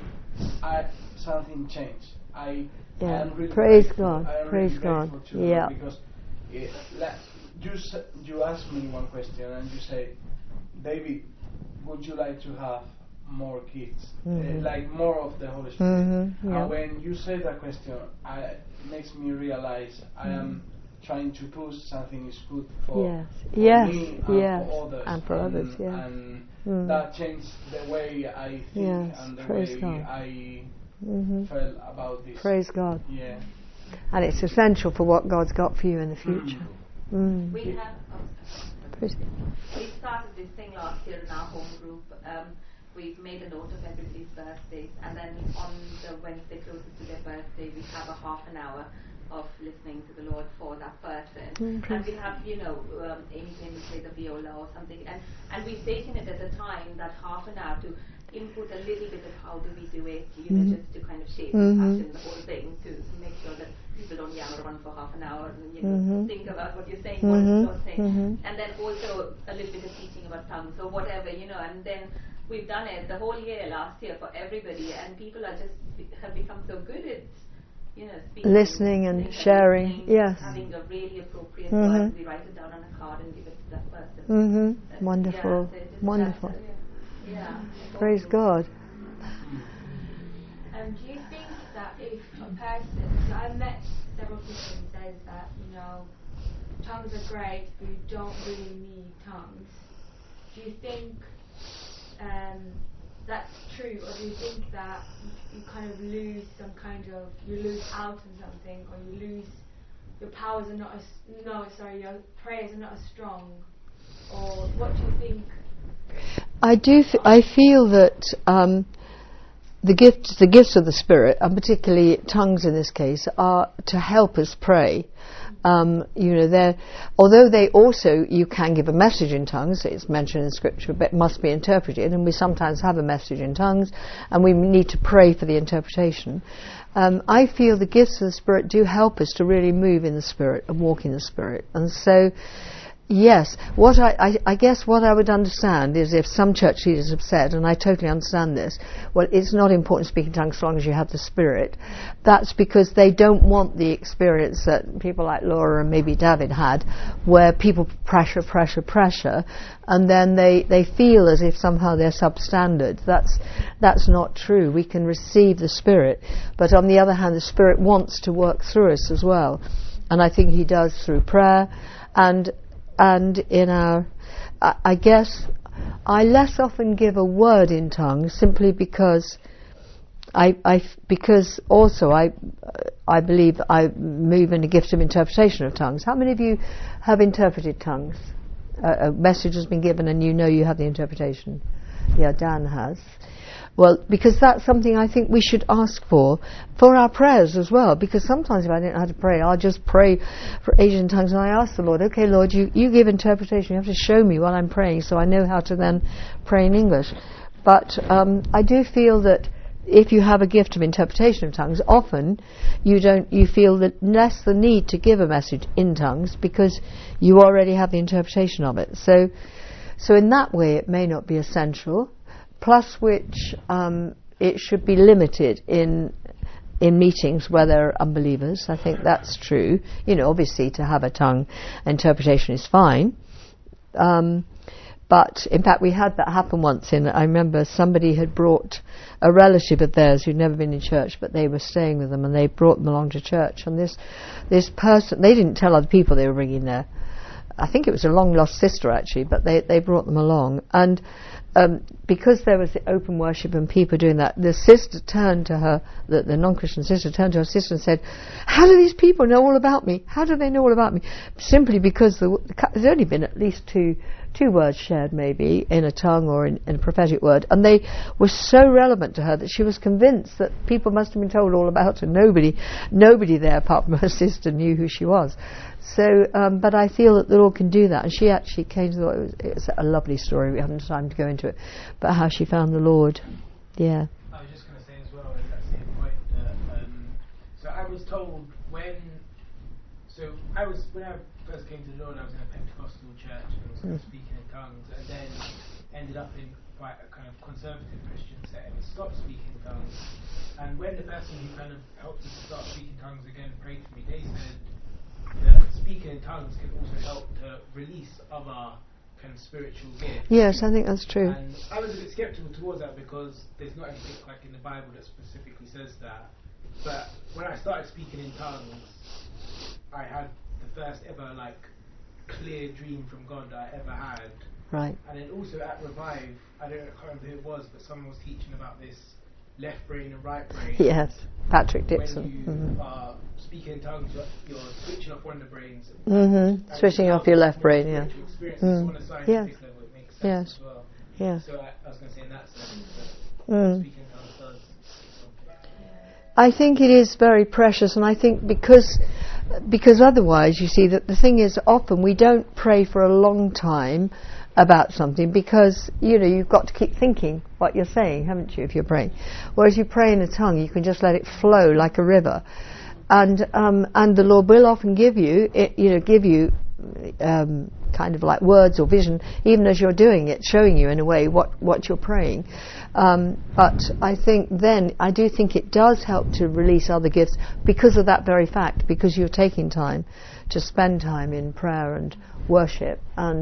I something changed. I, I Yeah. am really Praise grateful. God. I am Praise really God. grateful to Yeah. Lord because it, la- you s- you asked me one question and you say, David, would you like to have more gifts, Mhm. uh, like more of the Holy Spirit? Mhm, yeah. And when you say that question, I, it makes me realize I am trying to push something is good for, Yes. for Yes, me and yes. for others, And for others, yes. and Mm. that changed the way I think Yes, and the praise way God. I Mhm. felt about this. Praise God. Yeah. And it's essential for what God's got for you in the future. Mm. We have oh, Praise- we started this thing last year in our home group. Um, we've made a note of everybody's birthdays, and then on the Wednesday closest to their birthday, we have a half an hour of listening to the Lord for that person. Mm, and we have, you know, um, Amy came to play the viola or something, and and we've taken it as a time, that half an hour, to input a little bit of how do we do it, you know, Mhm. just to kind of shape Mhm. and fashion the whole thing, to, to make sure that people don't yammer on for half an hour and, you know, Mhm. think about what you're saying, Mhm. what it's not saying. Mhm. And then also a little bit of teaching about tongues or whatever, you know, and then we've done it the whole year last year for everybody, and people are just have become so good at, you know, speaking, Listening and listening sharing, listening, yes. having a really appropriate Mhm. word. We write it down on a card and give it to that person. Mhm. Uh, Wonderful. Yeah, so just Wonderful. that, uh, yeah. Praise God. Um, do you think that if a person, so I've met several people who says that, you know, tongues are great, but you don't really need tongues. Do you think um, that's true, or do you think that you, you kind of lose some kind of, you lose out on something, or you lose, your powers are not as, no, sorry, your prayers are not as strong, or what do you think? I do, f- I feel that um, the gifts, the gifts of the Spirit, and particularly tongues in this case, are to help us pray. Um, you know, they're, although they also, you can give a message in tongues, it's mentioned in Scripture, but it must be interpreted, and we sometimes have a message in tongues, and we need to pray for the interpretation. Um, I feel the gifts of the Spirit do help us to really move in the Spirit and walk in the Spirit, and so, yes, what I, I, I guess what I would understand is if some church leaders have said, and I totally understand this, well, it's not important to speak in tongues as long as you have the Spirit. That's because they don't want the experience that people like Laura and maybe David had, where people pressure, pressure, pressure, and then they, they feel as if somehow they're substandard. That's, that's not true. We can receive the Spirit, but on the other hand, the Spirit wants to work through us as well. And I think He does through prayer, and And in our, I, I guess, I less often give a word in tongues simply because I, I because also I, I believe I move in a gift of interpretation of tongues. How many of you have interpreted tongues? Uh, a message has been given and you know you have the interpretation. Yeah, Dan has. Well, because that's something I think we should ask for, for our prayers as well, because sometimes if I don't know how to pray, I'll just pray for Asian tongues, and I ask the Lord, okay, Lord, you, you give interpretation, you have to show me while I'm praying so I know how to then pray in English. But um, I do feel that if you have a gift of interpretation of tongues, often you don't, you feel that less the need to give a message in tongues because you already have the interpretation of it. So, so in that way it may not be essential. Plus which um, it should be limited in in meetings where there are unbelievers. I think that's true. You know, obviously to have a tongue interpretation is fine. Um, but in fact we had that happen once. In I remember somebody had brought a relative of theirs who'd never been in church, but they were staying with them and they brought them along to church. And this this person, they didn't tell other people they were bringing their, I think it was a long lost sister actually, but they, they brought them along. And Um, because there was the open worship and people doing that, the sister turned to her, the, the non-Christian sister turned to her sister and said, how do these people know all about me? How do they know all about me? Simply because the, there's only been at least two two words shared maybe in a tongue or in, in a prophetic word, and they were so relevant to her that she was convinced that people must have been told all about her. Nobody, nobody there apart from her sister knew who she was. So, um, but I feel that the Lord can do that, and she actually came to the Lord. It was, it was a lovely story. We haven't time to go into it, but how she found the Lord. Yeah. I was just going to say as well at that same point that um, so I was told when so I was when I first came to the Lord, I was in a Pentecostal church and was mm. speaking in tongues, and then ended up in quite a kind of conservative Christian setting and stopped speaking in tongues. And when the person who kind of helped me to start speaking tongues again prayed for me, they said that speaking in tongues can also help to release other kind of spiritual gifts. Yes, I think that's true. And I was a bit skeptical towards that because there's not anything like in the Bible that specifically says that. But when I started speaking in tongues, I had the first ever like clear dream from God that I ever had. Right. And then also at Revive, I don't I can't remember who it was, but someone was teaching about this left brain and right brain. Yes, Patrick Dixon. When you mm-hmm. are speaking in tongues, you're, you're switching off one of the brains. Mm-hmm. Switching off your left brain, yeah. Mm. On a scientific yeah. level, it makes sense yes. as well. Yeah. So I, I was going to say in that sense that mm. speaking in tongues does something. I think it is very precious, and I think because because otherwise, you see, that the thing is, often we don't pray for a long time about something because, you know, you've got to keep thinking what you're saying, haven't you, if you're praying. Whereas you pray in a tongue, you can just let it flow like a river. And um, and the Lord will often give you, it, you know, give you um, kind of like words or vision, even as you're doing it, showing you in a way what, what you're praying. Um, but I think then, I do think it does help to release other gifts because of that very fact, because you're taking time to spend time in prayer and worship and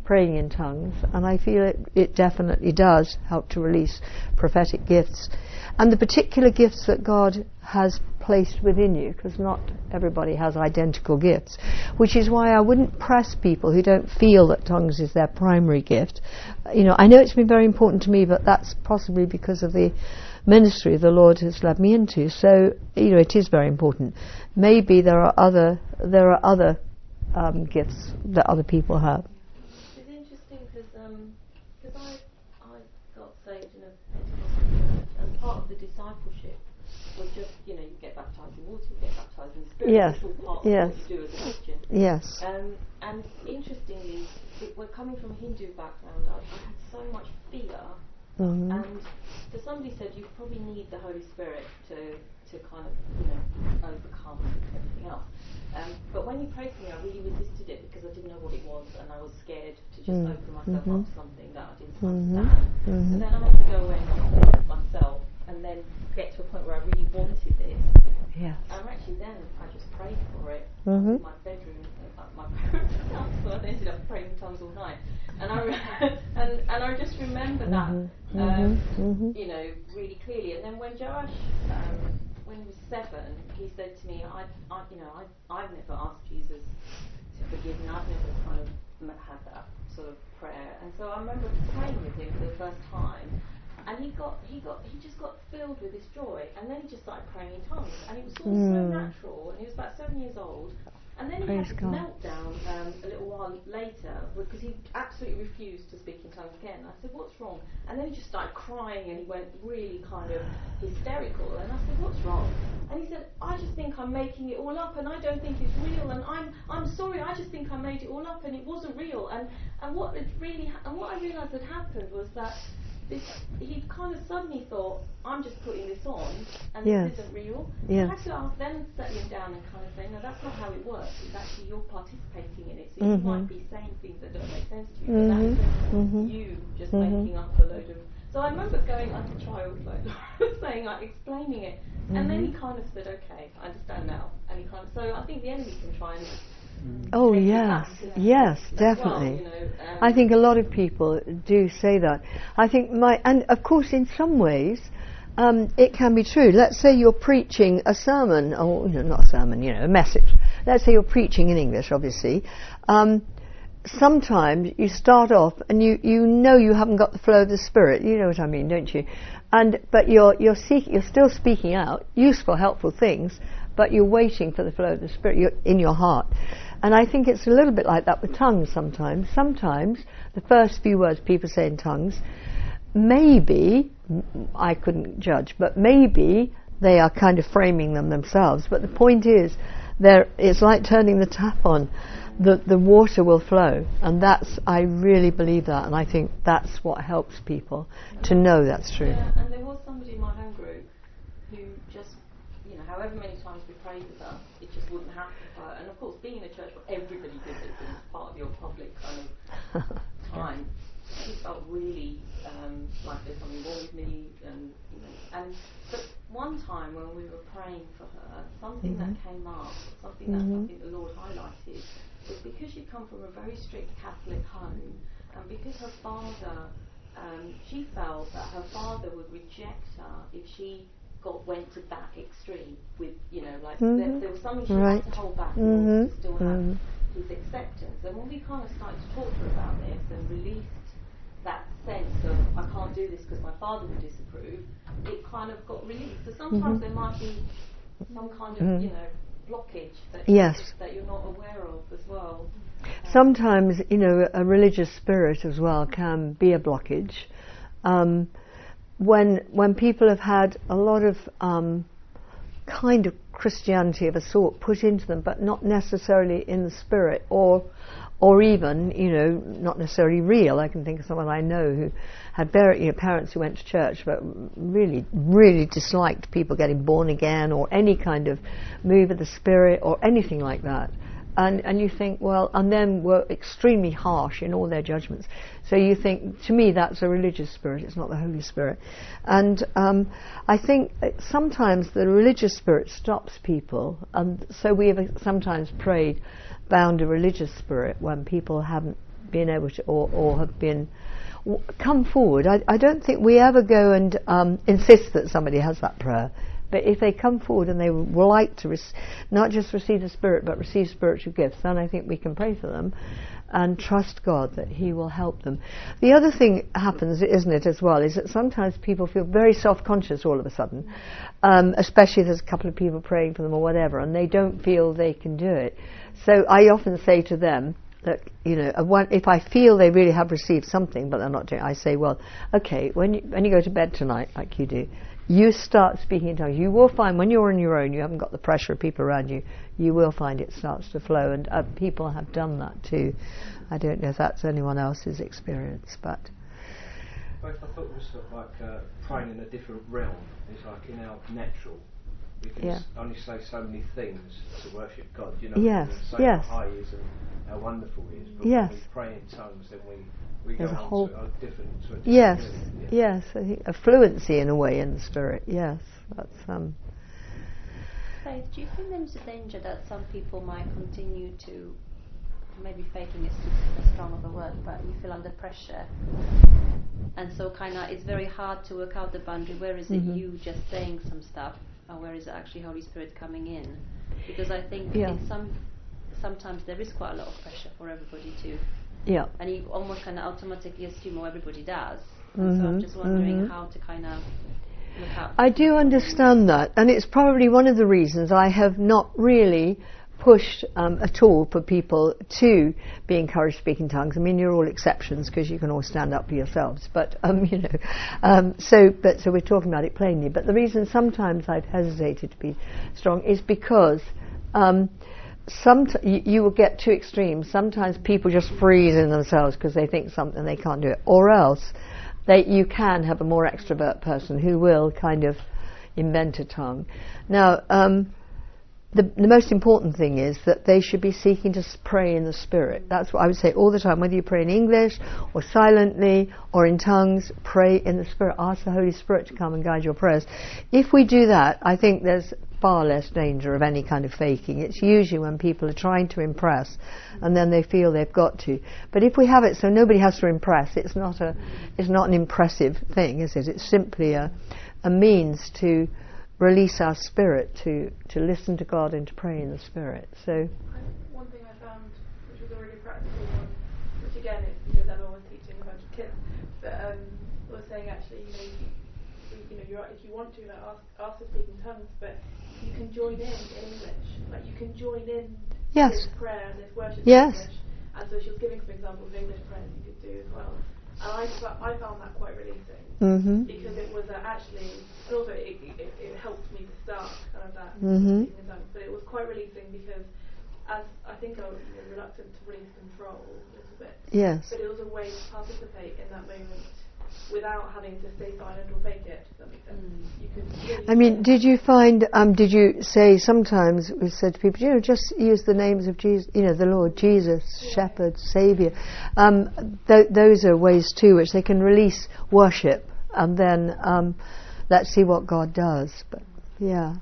praying in tongues, and I feel it, it definitely does help to release prophetic gifts and the particular gifts that God has placed within you, because not everybody has identical gifts, which is why I wouldn't press people who don't feel that tongues is their primary gift. You know, I know it's been very important to me, but that's possibly because of the ministry the Lord has led me into. So, you know, it is very important. Maybe there are other there are other um, gifts that other people have. It's interesting because um, I I got saved in a Pentecostal church, and part of the discipleship was just, you know, you get baptised in water, you get baptised in the Spirit. Yes. It's all part Yes. of what you do as a Christian. Yes. Um, and interestingly, it, we're coming from a Hindu background. I, I had so much fear. Mm-hmm. And so somebody said you probably need the Holy Spirit to, to kind of, you know, overcome everything else. Um, but when you prayed for me, I really resisted it because I didn't know what it was, and I was scared to just mm. open myself mm-hmm. up to something that I didn't mm-hmm. understand. Mm-hmm. And then I had to go away and think myself, and then get to a point where I really wanted this. Yes. And actually then I just prayed for it mm-hmm. in my bedroom at my parents' house, so I ended up praying in tongues all night. And I re- and and I just remember that, mm-hmm. um, mm-hmm. you know, really clearly. And then when Joash, um, when he was seven, he said to me, I, I you know, I I've never asked Jesus to forgive me. I've never kind of had that sort of prayer. And so I remember praying with him for the first time. And he got, he got, he just got filled with this joy, and then he just started praying in tongues, and it was all mm. so natural. And he was about seven years old, and then he Praise had this God. meltdown um, a little while later because he absolutely refused to speak in tongues again. I said, "What's wrong?" And then he just started crying, and he went really kind of hysterical. And I said, "What's wrong?" And he said, "I just think I'm making it all up, and I don't think it's real. And I'm, I'm sorry. I just think I made it all up, and it wasn't real." And and what it really, ha- and what I realised had happened was that. This, he kind of suddenly thought, I'm just putting this on, and yes. this isn't real. Yes. I had to ask them to settle him down and kind of say, no, that's not how it works. It's actually you're participating in it. So mm-hmm. you might be saying things that don't make sense to you, mm-hmm. but that isn't mm-hmm. you just mm-hmm. making up a load of... So I remember going like a child, like saying, like explaining it, mm-hmm. and then he kind of said, okay, I understand now. And he kind of, so I think the enemy can try and... Oh yes, yes, definitely. Well, you know, um, I think a lot of people do say that. I think my, and of course in some ways, um, it can be true. Let's say you're preaching a sermon, or you know, not a sermon, you know, a message. Let's say you're preaching in English, obviously. Um, sometimes you start off and you, you know you haven't got the flow of the Spirit. You know what I mean, don't you? And but you're you're seeking, you're still speaking out useful, helpful things, but you're waiting for the flow of the Spirit you're in your heart. And I think it's a little bit like that with tongues sometimes. Sometimes the first few words people say in tongues, maybe, I couldn't judge, but maybe they are kind of framing them themselves. But the point is, it's like turning the tap on. The, the water will flow. And that's, I really believe that. And I think that's what helps people to know that's true. Yeah, and there was somebody in my home group who just, you know, however many times we prayed with her, it just wouldn't happen for her. And of course, being in a church where everybody did this and it's part of your public kind of time, she felt really um, like there's something wrong with me. And, you know, and but one time when we were praying for her, something mm-hmm. that came up, something mm-hmm. that I think the Lord highlighted, was because she come from a very strict Catholic home, and because her father, um, she felt that her father would reject her if she got went to that extreme with, you know, like mm-hmm. there, there was something she right. had to hold back in mm-hmm. order to still have mm-hmm. his acceptance. And when we kind of started to talk to her about this and released that sense of I can't do this because my father would disapprove, it kind of got released. So sometimes mm-hmm. there might be some kind of, mm-hmm. you know, blockage that, yes. you, that you're not aware of as well. Sometimes, you know, a religious spirit as well can be a blockage. Um, when when people have had a lot of um, kind of Christianity of a sort put into them, but not necessarily in the spirit, or or even, you know, not necessarily real. I can think of someone I know who had you know, parents who went to church, but really, really disliked people getting born again, or any kind of move of the spirit, or anything like that. And and you think, well, and then were extremely harsh in all their judgments. So you think, to me, that's a religious spirit. It's not the Holy Spirit. And um, I think sometimes the religious spirit stops people. And so we have sometimes prayed, bound a religious spirit when people haven't been able to, or, or have been, w- come forward. I, I don't think we ever go and um, insist that somebody has that prayer. But if they come forward and they would like to rec- not just receive the Spirit, but receive spiritual gifts, then I think we can pray for them and trust God that He will help them. The other thing happens, isn't it, as well, is that sometimes people feel very self-conscious all of a sudden, um, especially if there's a couple of people praying for them or whatever, and they don't feel they can do it. So I often say to them that, you know, if I feel they really have received something, but they're not doing it, I say, well, okay, when you, when you go to bed tonight, like you do, you start speaking in tongues. You will find when you're on your own, you haven't got the pressure of people around you, you will find it starts to flow. And uh, people have done that too. I don't know if that's anyone else's experience, but... I, I thought it was sort of like uh, praying in a different realm. It's like in our natural. We can yeah. s- only say so many things to worship God. You know, yes. we can say yes. how high He is and how wonderful He is. But yes. when we pray in tongues, then we... We There's go a on whole to a different, to a different yes, ability, yeah. yes, I think a fluency in a way in the spirit. Yes, that's um. Faith, do you think there's a danger that some people might continue to, maybe faking is too strong of a word, but you feel under pressure, and so kind of it's very hard to work out the boundary. Where is it mm-hmm. you just saying some stuff, and where is it actually Holy Spirit coming in? Because I think yeah. in some sometimes there is quite a lot of pressure for everybody to. Yeah. And you almost kind of automatically assume what everybody does. Mm-hmm. So I'm just wondering mm-hmm. how to kind of look out. I do understand that, and it's probably one of the reasons I have not really pushed um, at all for people to be encouraged to speak in tongues. I mean, you're all exceptions because you can all stand up for yourselves. But um, you know, um, so but so we're talking about it plainly. But the reason sometimes I've hesitated to be strong is because. Um, Sometimes you, you will get two extremes. Sometimes people just freeze in themselves because they think something they can't do it, or else they you can have a more extrovert person who will kind of invent a tongue. Now, um, the, the most important thing is that they should be seeking to pray in the Spirit. That's what I would say all the time. Whether you pray in English or silently or in tongues, pray in the Spirit. Ask the Holy Spirit to come and guide your prayers. If we do that, I think there's far less danger of any kind of faking. It's usually when people are trying to impress and then they feel they've got to. But if we have it so nobody has to impress, it's not a it's not an impressive thing, is it? It's simply a a means to release our spirit, to, to listen to God and to pray in the Spirit. So one thing I found which was a really practical one, which again is because Emma was teaching a bunch of kids, but um, was saying actually, you know, you, you know, you're, if you want to, like, ask, ask to speak in tongues, but you can join in in English. Like you can join in yes. this prayer and this worship yes. in English. And so she was giving some examples of English prayers you could do as well. And I, I found that quite releasing mm-hmm. because it was uh, actually, and also it, it, it helped me to start kind of that mm-hmm. speaking in tongues. But it was quite releasing because, as I think I was you know, reluctant to release control a little bit. Yes. But it was a way to participate in that moment without having to stay silent or fake it. Does that make sense? Mm. You could really I mean, did you find? Um, did you say sometimes we said to people, you know, just use the names of Jesus, you know, the Lord Jesus, yeah. Shepherd, Saviour. Um, th- those are ways too which they can release worship, and then um, let's see what God does. But yeah.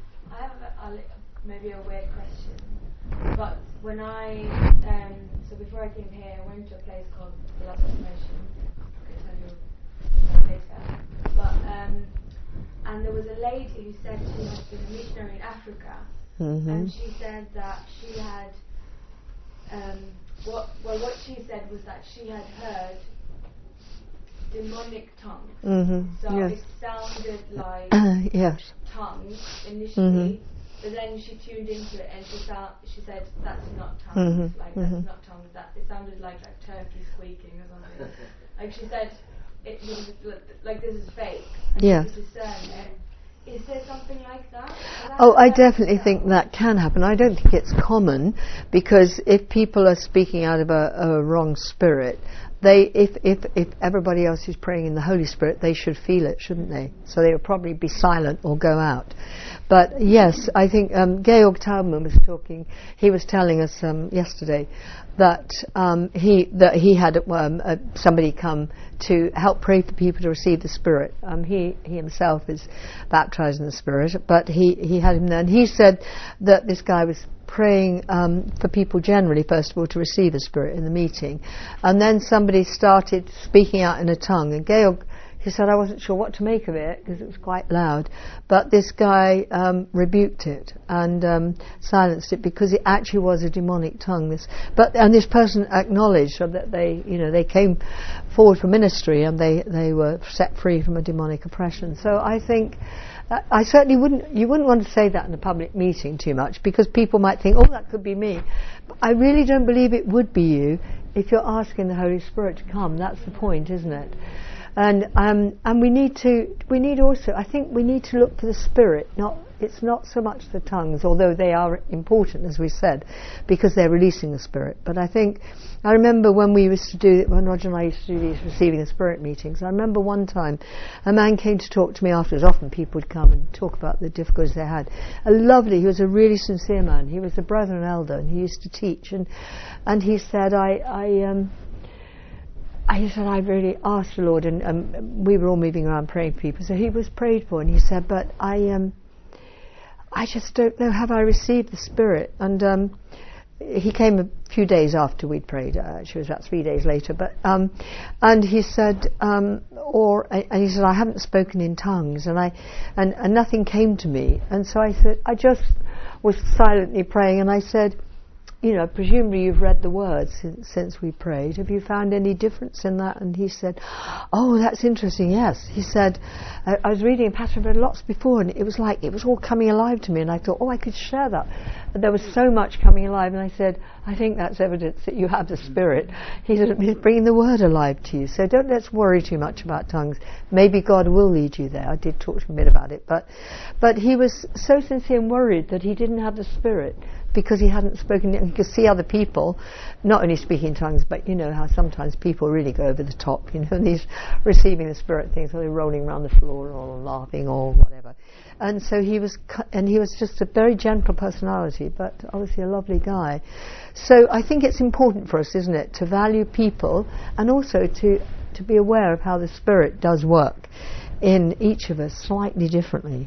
I have a, a, maybe a weird question, but when I um, so before I came here, I went to a place called the Lost Nation. I can tell you. Later. But um, and there was a lady who said she had been a missionary in Africa, mm-hmm. and she said that she had um, what well what she said was that she had heard demonic tongues. Mm-hmm. So yes. it sounded like uh, yes. tongues initially, mm-hmm. but then she tuned into it and she sa- she said that's not tongues, mm-hmm. like mm-hmm. that's not tongues. That it sounded like like turkey squeaking or something. Like she said. It was like this is fake. And yes. you could discern it. Is there something like that? Oh, I definitely think that can happen. I don't think it's common because if people are speaking out of a, a wrong spirit, they if, if if everybody else is praying in the Holy Spirit, they should feel it, shouldn't they? So they would probably be silent or go out. But yes, I think um, Georg Taubman was talking. He was telling us um, yesterday that um, he that he had um, uh, somebody come to help pray for people to receive the Spirit. Um, he he himself is baptized in the Spirit, but he he had him there, and he said that this guy was praying um, for people generally, first of all, to receive the Spirit in the meeting. And then somebody started speaking out in a tongue. And Georg, he said, I wasn't sure what to make of it because it was quite loud. But this guy um, rebuked it and um, silenced it because it actually was a demonic tongue. This, but and this person acknowledged that they, you know, they came forward for ministry and they, they were set free from a demonic oppression. So I think uh, I certainly wouldn't. You wouldn't want to say that in a public meeting too much because people might think, oh, that could be me. But I really don't believe it would be you if you're asking the Holy Spirit to come. That's the point, isn't it? And um, and we need to we need also I think we need to look for the Spirit. Not it's not so much the tongues, although they are important as we said, because they're releasing the Spirit. But I think I remember when we used to do when Roger and I used to do these receiving the Spirit meetings. I remember one time a man came to talk to me afterwards. Often people would come and talk about the difficulties they had. A lovely, he was a really sincere man. He was a brother and elder, and he used to teach. And and he said, I I um. I said, I really asked the Lord, and um, we were all moving around praying for people. So he was prayed for, and he said, but I um, I just don't know, have I received the Spirit? And um, he came a few days after we'd prayed. Uh, actually, it was about three days later. But um, and he said, um, or and he said, I haven't spoken in tongues, and I and, and nothing came to me. And so I said, I just was silently praying, and I said, you know, presumably you've read the words since, since we prayed. Have you found any difference in that? And he said, oh, that's interesting, yes. He said, I, I was reading a pattern, read lots before, and it was like, it was all coming alive to me, and I thought, oh, I could share that. And there was so much coming alive, and I said, I think that's evidence that you have the Spirit. He said, he's bringing the Word alive to you. So don't let's worry too much about tongues. Maybe God will lead you there. I did talk to him a bit about it, but, but he was so sincere and worried that he didn't have the Spirit, because he hadn't spoken, and he could see other people not only speaking in tongues, but you know how sometimes people really go over the top, you know, and he's receiving the Spirit things, or they're rolling around the floor or laughing or whatever. And so he was, and he was just a very gentle personality, but obviously a lovely guy. So I think it's important for us, isn't it, to value people and also to, to be aware of how the Spirit does work in each of us slightly differently.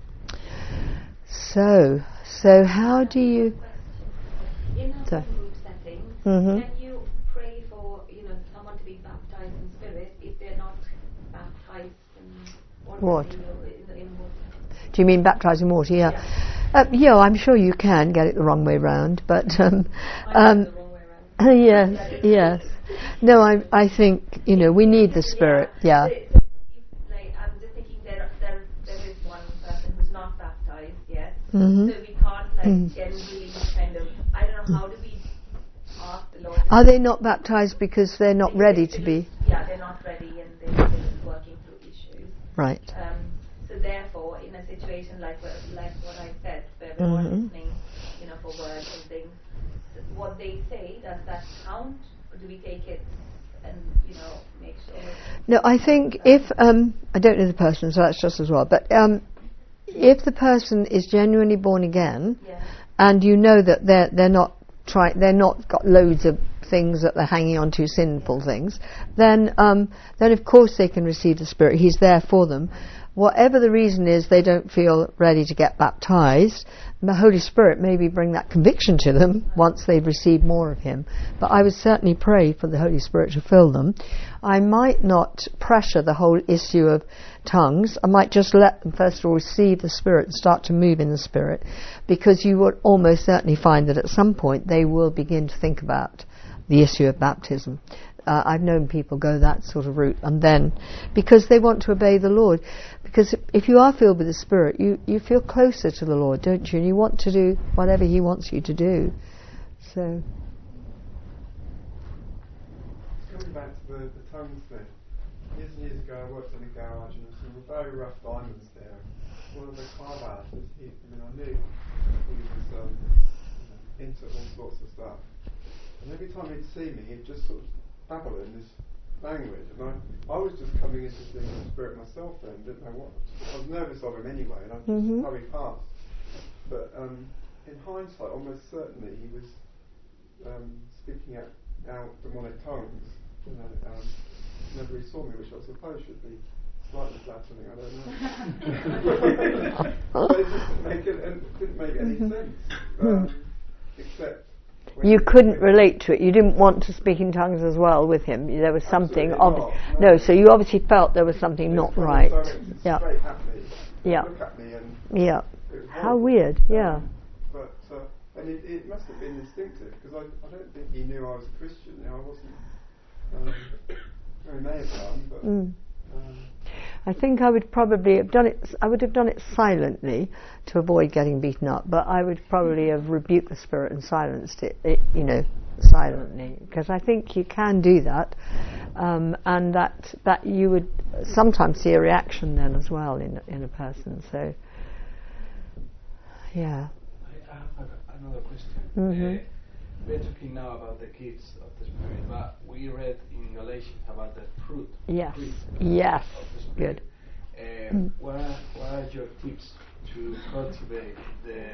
So, so how do you... In a so, home group setting, mm-hmm. can you pray for, you know, someone to be baptized in Spirit if they're not baptized in water? What? In, in, in water? Do you mean baptized in water? Yeah. Yeah. Uh, yeah, I'm sure you can get it the wrong way round, but um, um, the wrong way round. yes, yes. No, I I think you know we need the Spirit. Yeah. yeah. So, so if, like, I'm just thinking there, there there is one person who's not baptized yet, Mm-hmm. so we can't like mm. generally kind of I don't know how do we ask the Lord. Are they not baptized because they're not because ready they, to be? Yeah, they're not ready and they're still working through issues. Right. Um, so therefore, in a situation like like what I said, where we're Mm-hmm. all listening, you know, for words and things, what they say, does that count, or do we take it and you know make sure? No, I think if um, I don't know the person, so that's just as well. But um, if the person is genuinely born again, yeah. and you know that they're they're not trying, they're not got loads of things that they're hanging on to, sinful yeah. things, then um, then of course they can receive the Spirit. He's there for them. Whatever the reason is, they don't feel ready to get baptized, the Holy Spirit maybe bring that conviction to them once they've received more of Him. But I would certainly pray for the Holy Spirit to fill them. I might not pressure the whole issue of tongues. I might just let them first of all receive the Spirit and start to move in the Spirit, because you would almost certainly find that at some point they will begin to think about the issue of baptism. Uh, I've known people go that sort of route, and then, because they want to obey the Lord. Because if you are filled with the Spirit, you, you feel closer to the Lord, don't you? And you want to do whatever He wants you to do. So. Coming back to the, the tongues thing, years and years ago I worked in a garage and there were some very rough diamonds there. One of the carve artists, he, I mean, I knew he was um, you know, into all sorts of stuff. And every time he'd see me, he'd just sort of babble in this language, and I, I was just coming into seeing the Spirit myself then, didn't know what. I was nervous of him anyway, and I just mm-hmm. hurried past. But um, in hindsight, almost certainly he was um, speaking out, out demonic tongues, you know, um, whenever he saw me, which I suppose should be slightly flattering, I don't know. But it just didn't make, it, it didn't make any sense. Um, except when You couldn't relate to it. You didn't want to speak in tongues as well with him. There was something Absolutely obvious. not, No. no. so you obviously felt there was something It not was right. directed Yeah. straight at me. Yeah. Look at me and Yeah. it was How horrible. weird. Yeah. Um, but uh, and it, it must have been instinctive because I, I don't think he knew I was a Christian. You know, I wasn't. Um, well, he may have done, but. Mm. Um, I think I would probably have done it. I would have done it silently to avoid getting beaten up. But I would probably have rebuked the spirit and silenced it. it you know, silently, because I think you can do that, um, and that that you would sometimes see a reaction then as well in in a person. So, yeah. I have another question. Mm-hmm. Uh, we're talking now about the gifts of the Spirit, but we read in Galatians about the fruit. Yes. fruit Yes. Of the Spirit. Good. Uh, Mm. what, are, what are your tips to cultivate the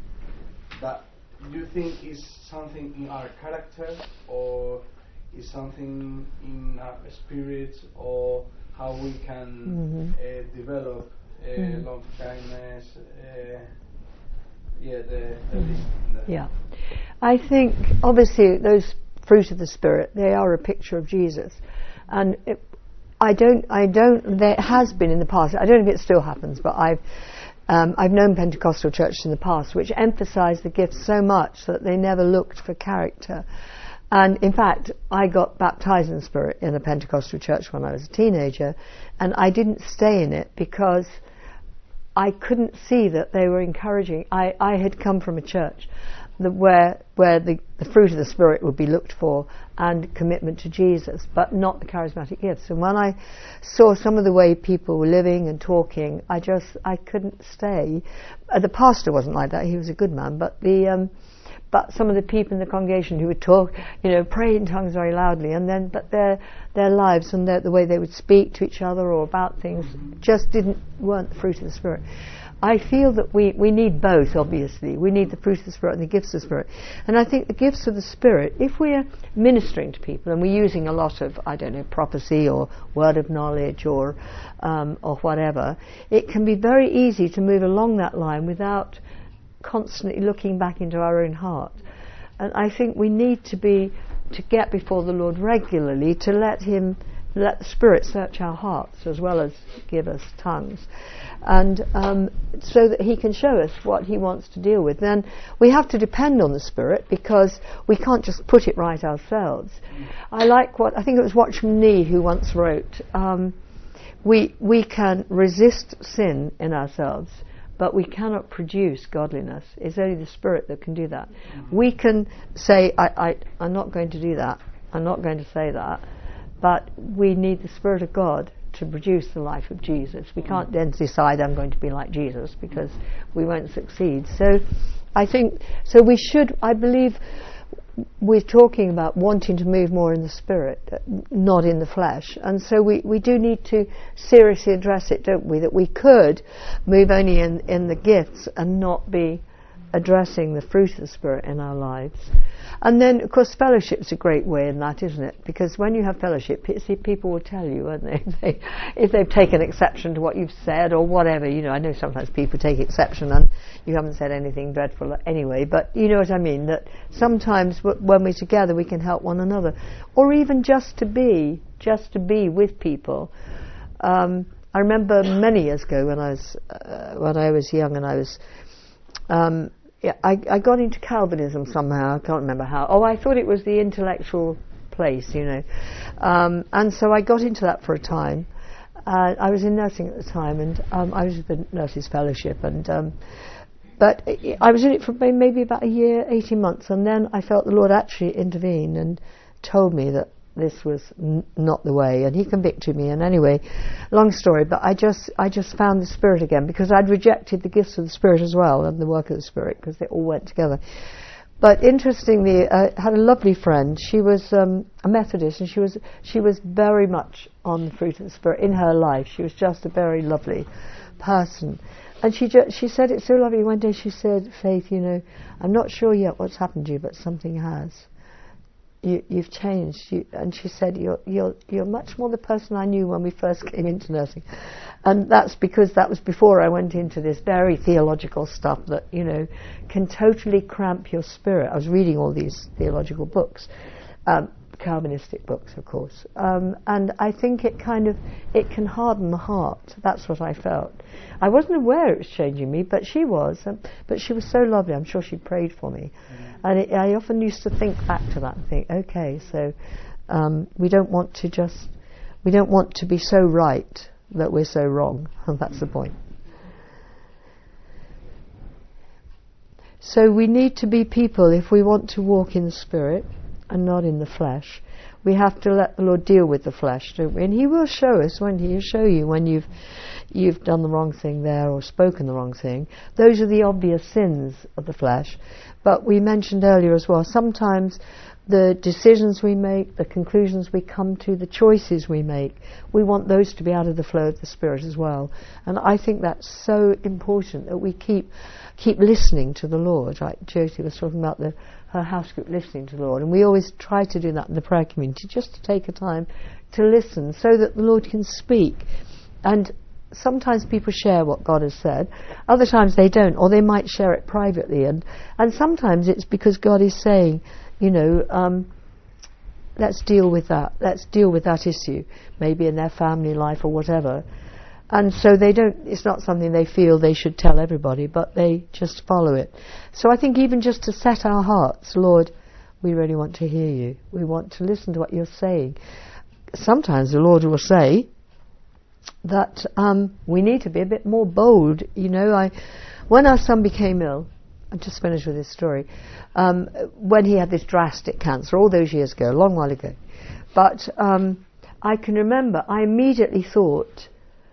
that you think is something in our character, or is something in our spirit, or how we can Mm-hmm. uh, develop uh, Mm. love, kindness, uh, yeah, the, the Mm. list. The Yeah. I think obviously those fruit of the Spirit, they are a picture of Jesus, and it, I don't, I don't. There has been in the past. I don't know if it still happens, but I've, um, I've known Pentecostal churches in the past which emphasised the gifts so much that they never looked for character. And in fact, I got baptised in the Spirit in a Pentecostal church when I was a teenager, and I didn't stay in it because I couldn't see that they were encouraging. I, I had come from a church that where where the, the fruit of the Spirit would be looked for and commitment to Jesus, but not the charismatic gifts. And when I saw some of the way people were living and talking, I just I couldn't stay. Uh, the pastor wasn't like that; he was a good man. But the um, but some of the people in the congregation who would talk, you know, pray in tongues very loudly, and then but their their lives and their, the way they would speak to each other or about things just didn't weren't the fruit of the Spirit. I feel that we, we need both, obviously. We need the fruit of the Spirit and the gifts of the Spirit. And I think the gifts of the Spirit, if we're ministering to people and we're using a lot of, I don't know, prophecy or word of knowledge or um, or whatever, it can be very easy to move along that line without constantly looking back into our own heart. And I think we need to be, to get before the Lord regularly, to let Him, let the Spirit search our hearts as well as give us tongues. And um, so that He can show us what He wants to deal with. Then we have to depend on the Spirit because we can't just put it right ourselves. I like what, I think it was Watchman Nee who once wrote, um, we, we can resist sin in ourselves, but we cannot produce godliness. It's only the Spirit that can do that. Mm-hmm. We can say, I, I, I'm not going to do that, I'm not going to say that, but we need the Spirit of God to produce the life of Jesus. We can't then decide I'm going to be like Jesus because we won't succeed. So I think, so we should, I believe we're talking about wanting to move more in the Spirit, not in the flesh. And so we, we do need to seriously address it, don't we? That we could move only in, in the gifts and not be addressing the fruit of the Spirit in our lives. And then, of course, fellowship's a great way in that, isn't it? Because when you have fellowship, see, people will tell you, won't they? If, they, if they've taken exception to what you've said or whatever. You know, I know sometimes people take exception and you haven't said anything dreadful anyway, but you know what I mean, that sometimes w- when we're together we can help one another. Or even just to be, just to be with people. Um, I remember many years ago when I was, uh, when I was young and I was... Um, Yeah, I, I got into Calvinism somehow. I can't remember how. Oh, I thought it was the intellectual place, you know. Um, and so I got into that for a time. Uh, I was in nursing at the time, and um, I was with the Nurses Fellowship. And um, but I was in it for maybe about a year, eighteen months, and then I felt the Lord actually intervened and told me that this was n- not the way, and He convicted me. And anyway, long story, but I just I just found the Spirit again because I'd rejected the gifts of the Spirit as well and the work of the Spirit because they all went together. But interestingly, I had a lovely friend. She was um, a Methodist, and she was she was very much on the fruit of the Spirit in her life. She was just a very lovely person. And she ju- she said it so lovely. One day she said, "Faith, you know, I'm not sure yet what's happened to you, but something has." you, you've changed. You, and she said, you're, you're, you're much more the person I knew when we first came into nursing. And that's because that was before I went into this very theological stuff that, you know, can totally cramp your spirit. I was reading all these theological books, um, Calvinistic books, of course. Um, and I think it kind of, it can harden the heart. That's what I felt. I wasn't aware it was changing me, but she was. Um, but she was so lovely. I'm sure she prayed for me. Mm. And it, I often used to think back to that and think, okay, so um, we don't want to just, we don't want to be so right that we're so wrong. And that's the point. So we need to be people, if we want to walk in the Spirit and not in the flesh, we have to let the Lord deal with the flesh, don't we? And He will show us, when He will show you when you've you've done the wrong thing there or spoken the wrong thing. Those are the obvious sins of the flesh. But we mentioned earlier as well, sometimes the decisions we make, the conclusions we come to, the choices we make, we want those to be out of the flow of the Spirit as well. And I think that's so important that we keep keep listening to the Lord. Like Josie was talking about the her house group listening to the Lord, and we always try to do that in the prayer community, just to take a time to listen so that the Lord can speak. And sometimes people share what God has said, other times they don't, or they might share it privately, and, and sometimes it's because God is saying, you know, um, let's deal with that, let's deal with that issue, maybe in their family life or whatever. And so they don't, it's not something they feel they should tell everybody, but they just follow it. So I think even just to set our hearts, Lord, we really want to hear you. We want to listen to what you're saying. Sometimes the Lord will say that um, we need to be a bit more bold. You know, I, when our son became ill, I'm just finished with this story, um, when he had this drastic cancer all those years ago, a long while ago. But um, I can remember, I immediately thought,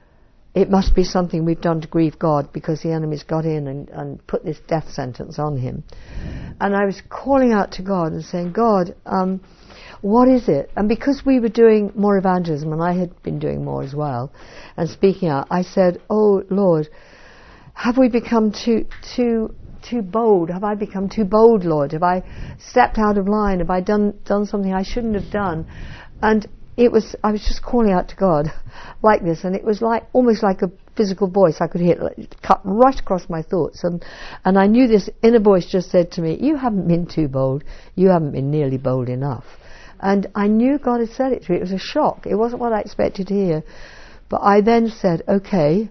it must be something we've done to grieve God, because the enemy's got in and, and put this death sentence on him. And I was calling out to God and saying, God, um, what is it? And because we were doing more evangelism, and I had been doing more as well, and speaking out, I said, oh Lord, have we become too too too bold? Have I become too bold, Lord? Have I stepped out of line? Have I done done something I shouldn't have done? And it was, I was just calling out to God like this, and it was like almost like a physical voice. I could hear it cut right across my thoughts, and and I knew this inner voice just said to me, you haven't been too bold, you haven't been nearly bold enough. And I knew God had said it to me. It was a shock. It wasn't what I expected to hear. But I then said, okay,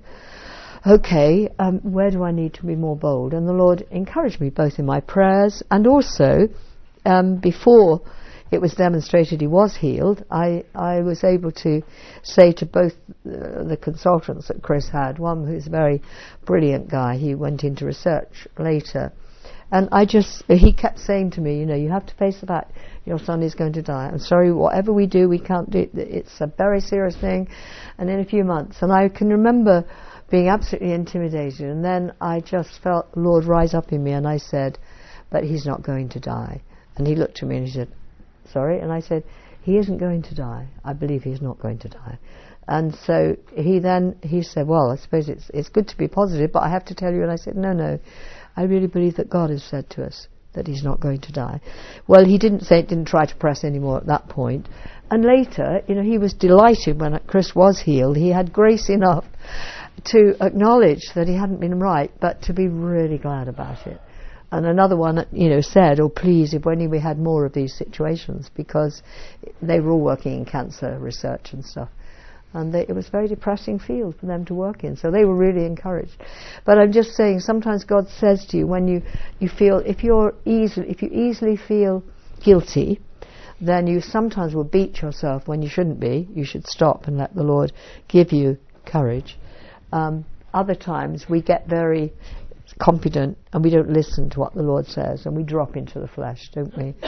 okay, um, where do I need to be more bold? And the Lord encouraged me both in my prayers and also um, before it was demonstrated he was healed, I, I was able to say to both uh, the consultants that Chris had, one who's a very brilliant guy, he went into research later, and I just, he kept saying to me, you know, you have to face the fact your son is going to die. I'm sorry, whatever we do, we can't do it. It's a very serious thing, and in a few months. And I can remember being absolutely intimidated, and then I just felt the Lord rise up in me, and I said, but he's not going to die. And he looked at me and he said, sorry? And I said, he isn't going to die. I believe he's not going to die. And so he then, he said, well, I suppose it's it's good to be positive, but I have to tell you. And I said, no, no, I really believe that God has said to us that he's not going to die. Well, he didn't say it, didn't try to press anymore at that point. And later, you know, he was delighted when Chris was healed. He had grace enough to acknowledge that he hadn't been right, but to be really glad about it. And another one, you know, said, oh, please, if only we had more of these situations, because they were all working in cancer research and stuff. And they, it was a very depressing field for them to work in. So they were really encouraged. But I'm just saying, sometimes God says to you, when you, you feel, if you're easily, if you easily feel guilty, then you sometimes will beat yourself when you shouldn't be. You should stop and let the Lord give you courage. Um, other times we get very confident and we don't listen to what the Lord says, and we drop into the flesh, don't we?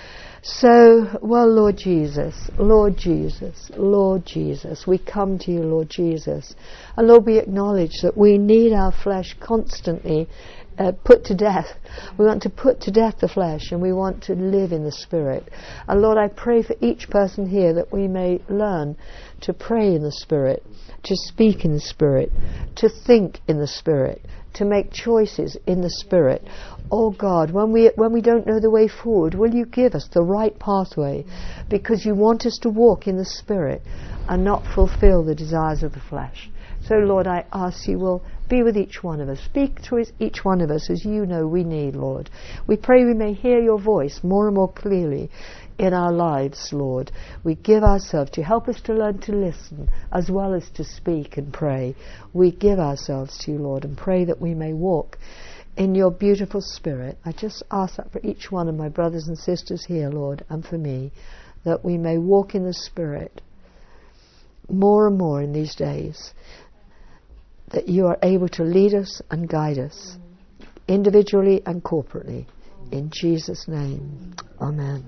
So, well, Lord Jesus, Lord Jesus, Lord Jesus, we come to you, Lord Jesus. And Lord, we acknowledge that we need our flesh constantly uh, put to death. We want to put to death the flesh, and we want to live in the Spirit. And Lord, I pray for each person here that we may learn to pray in the Spirit, to speak in the Spirit, to think in the Spirit, to make choices in the Spirit. Oh God, when we when we don't know the way forward, will you give us the right pathway? Because you want us to walk in the Spirit and not fulfill the desires of the flesh. So Lord, I ask you will be with each one of us. Speak to each one of us as you know we need, Lord. We pray we may hear your voice more and more clearly in our lives, Lord. We give ourselves to you. Help us to learn to listen as well as to speak and pray. We give ourselves to you, Lord, and pray that we may walk in your beautiful Spirit. I just ask that for each one of my brothers and sisters here, Lord, and for me, that we may walk in the Spirit more and more in these days, that you are able to lead us and guide us individually and corporately. In Jesus' name, amen.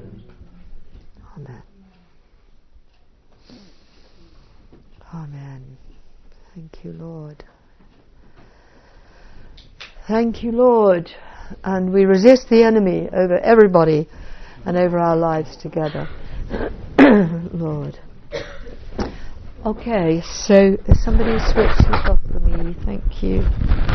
Amen. Amen. Thank you, Lord. Thank you, Lord. And we resist the enemy over everybody and over our lives together. Lord. Okay, so somebody switched this off for me. Thank you.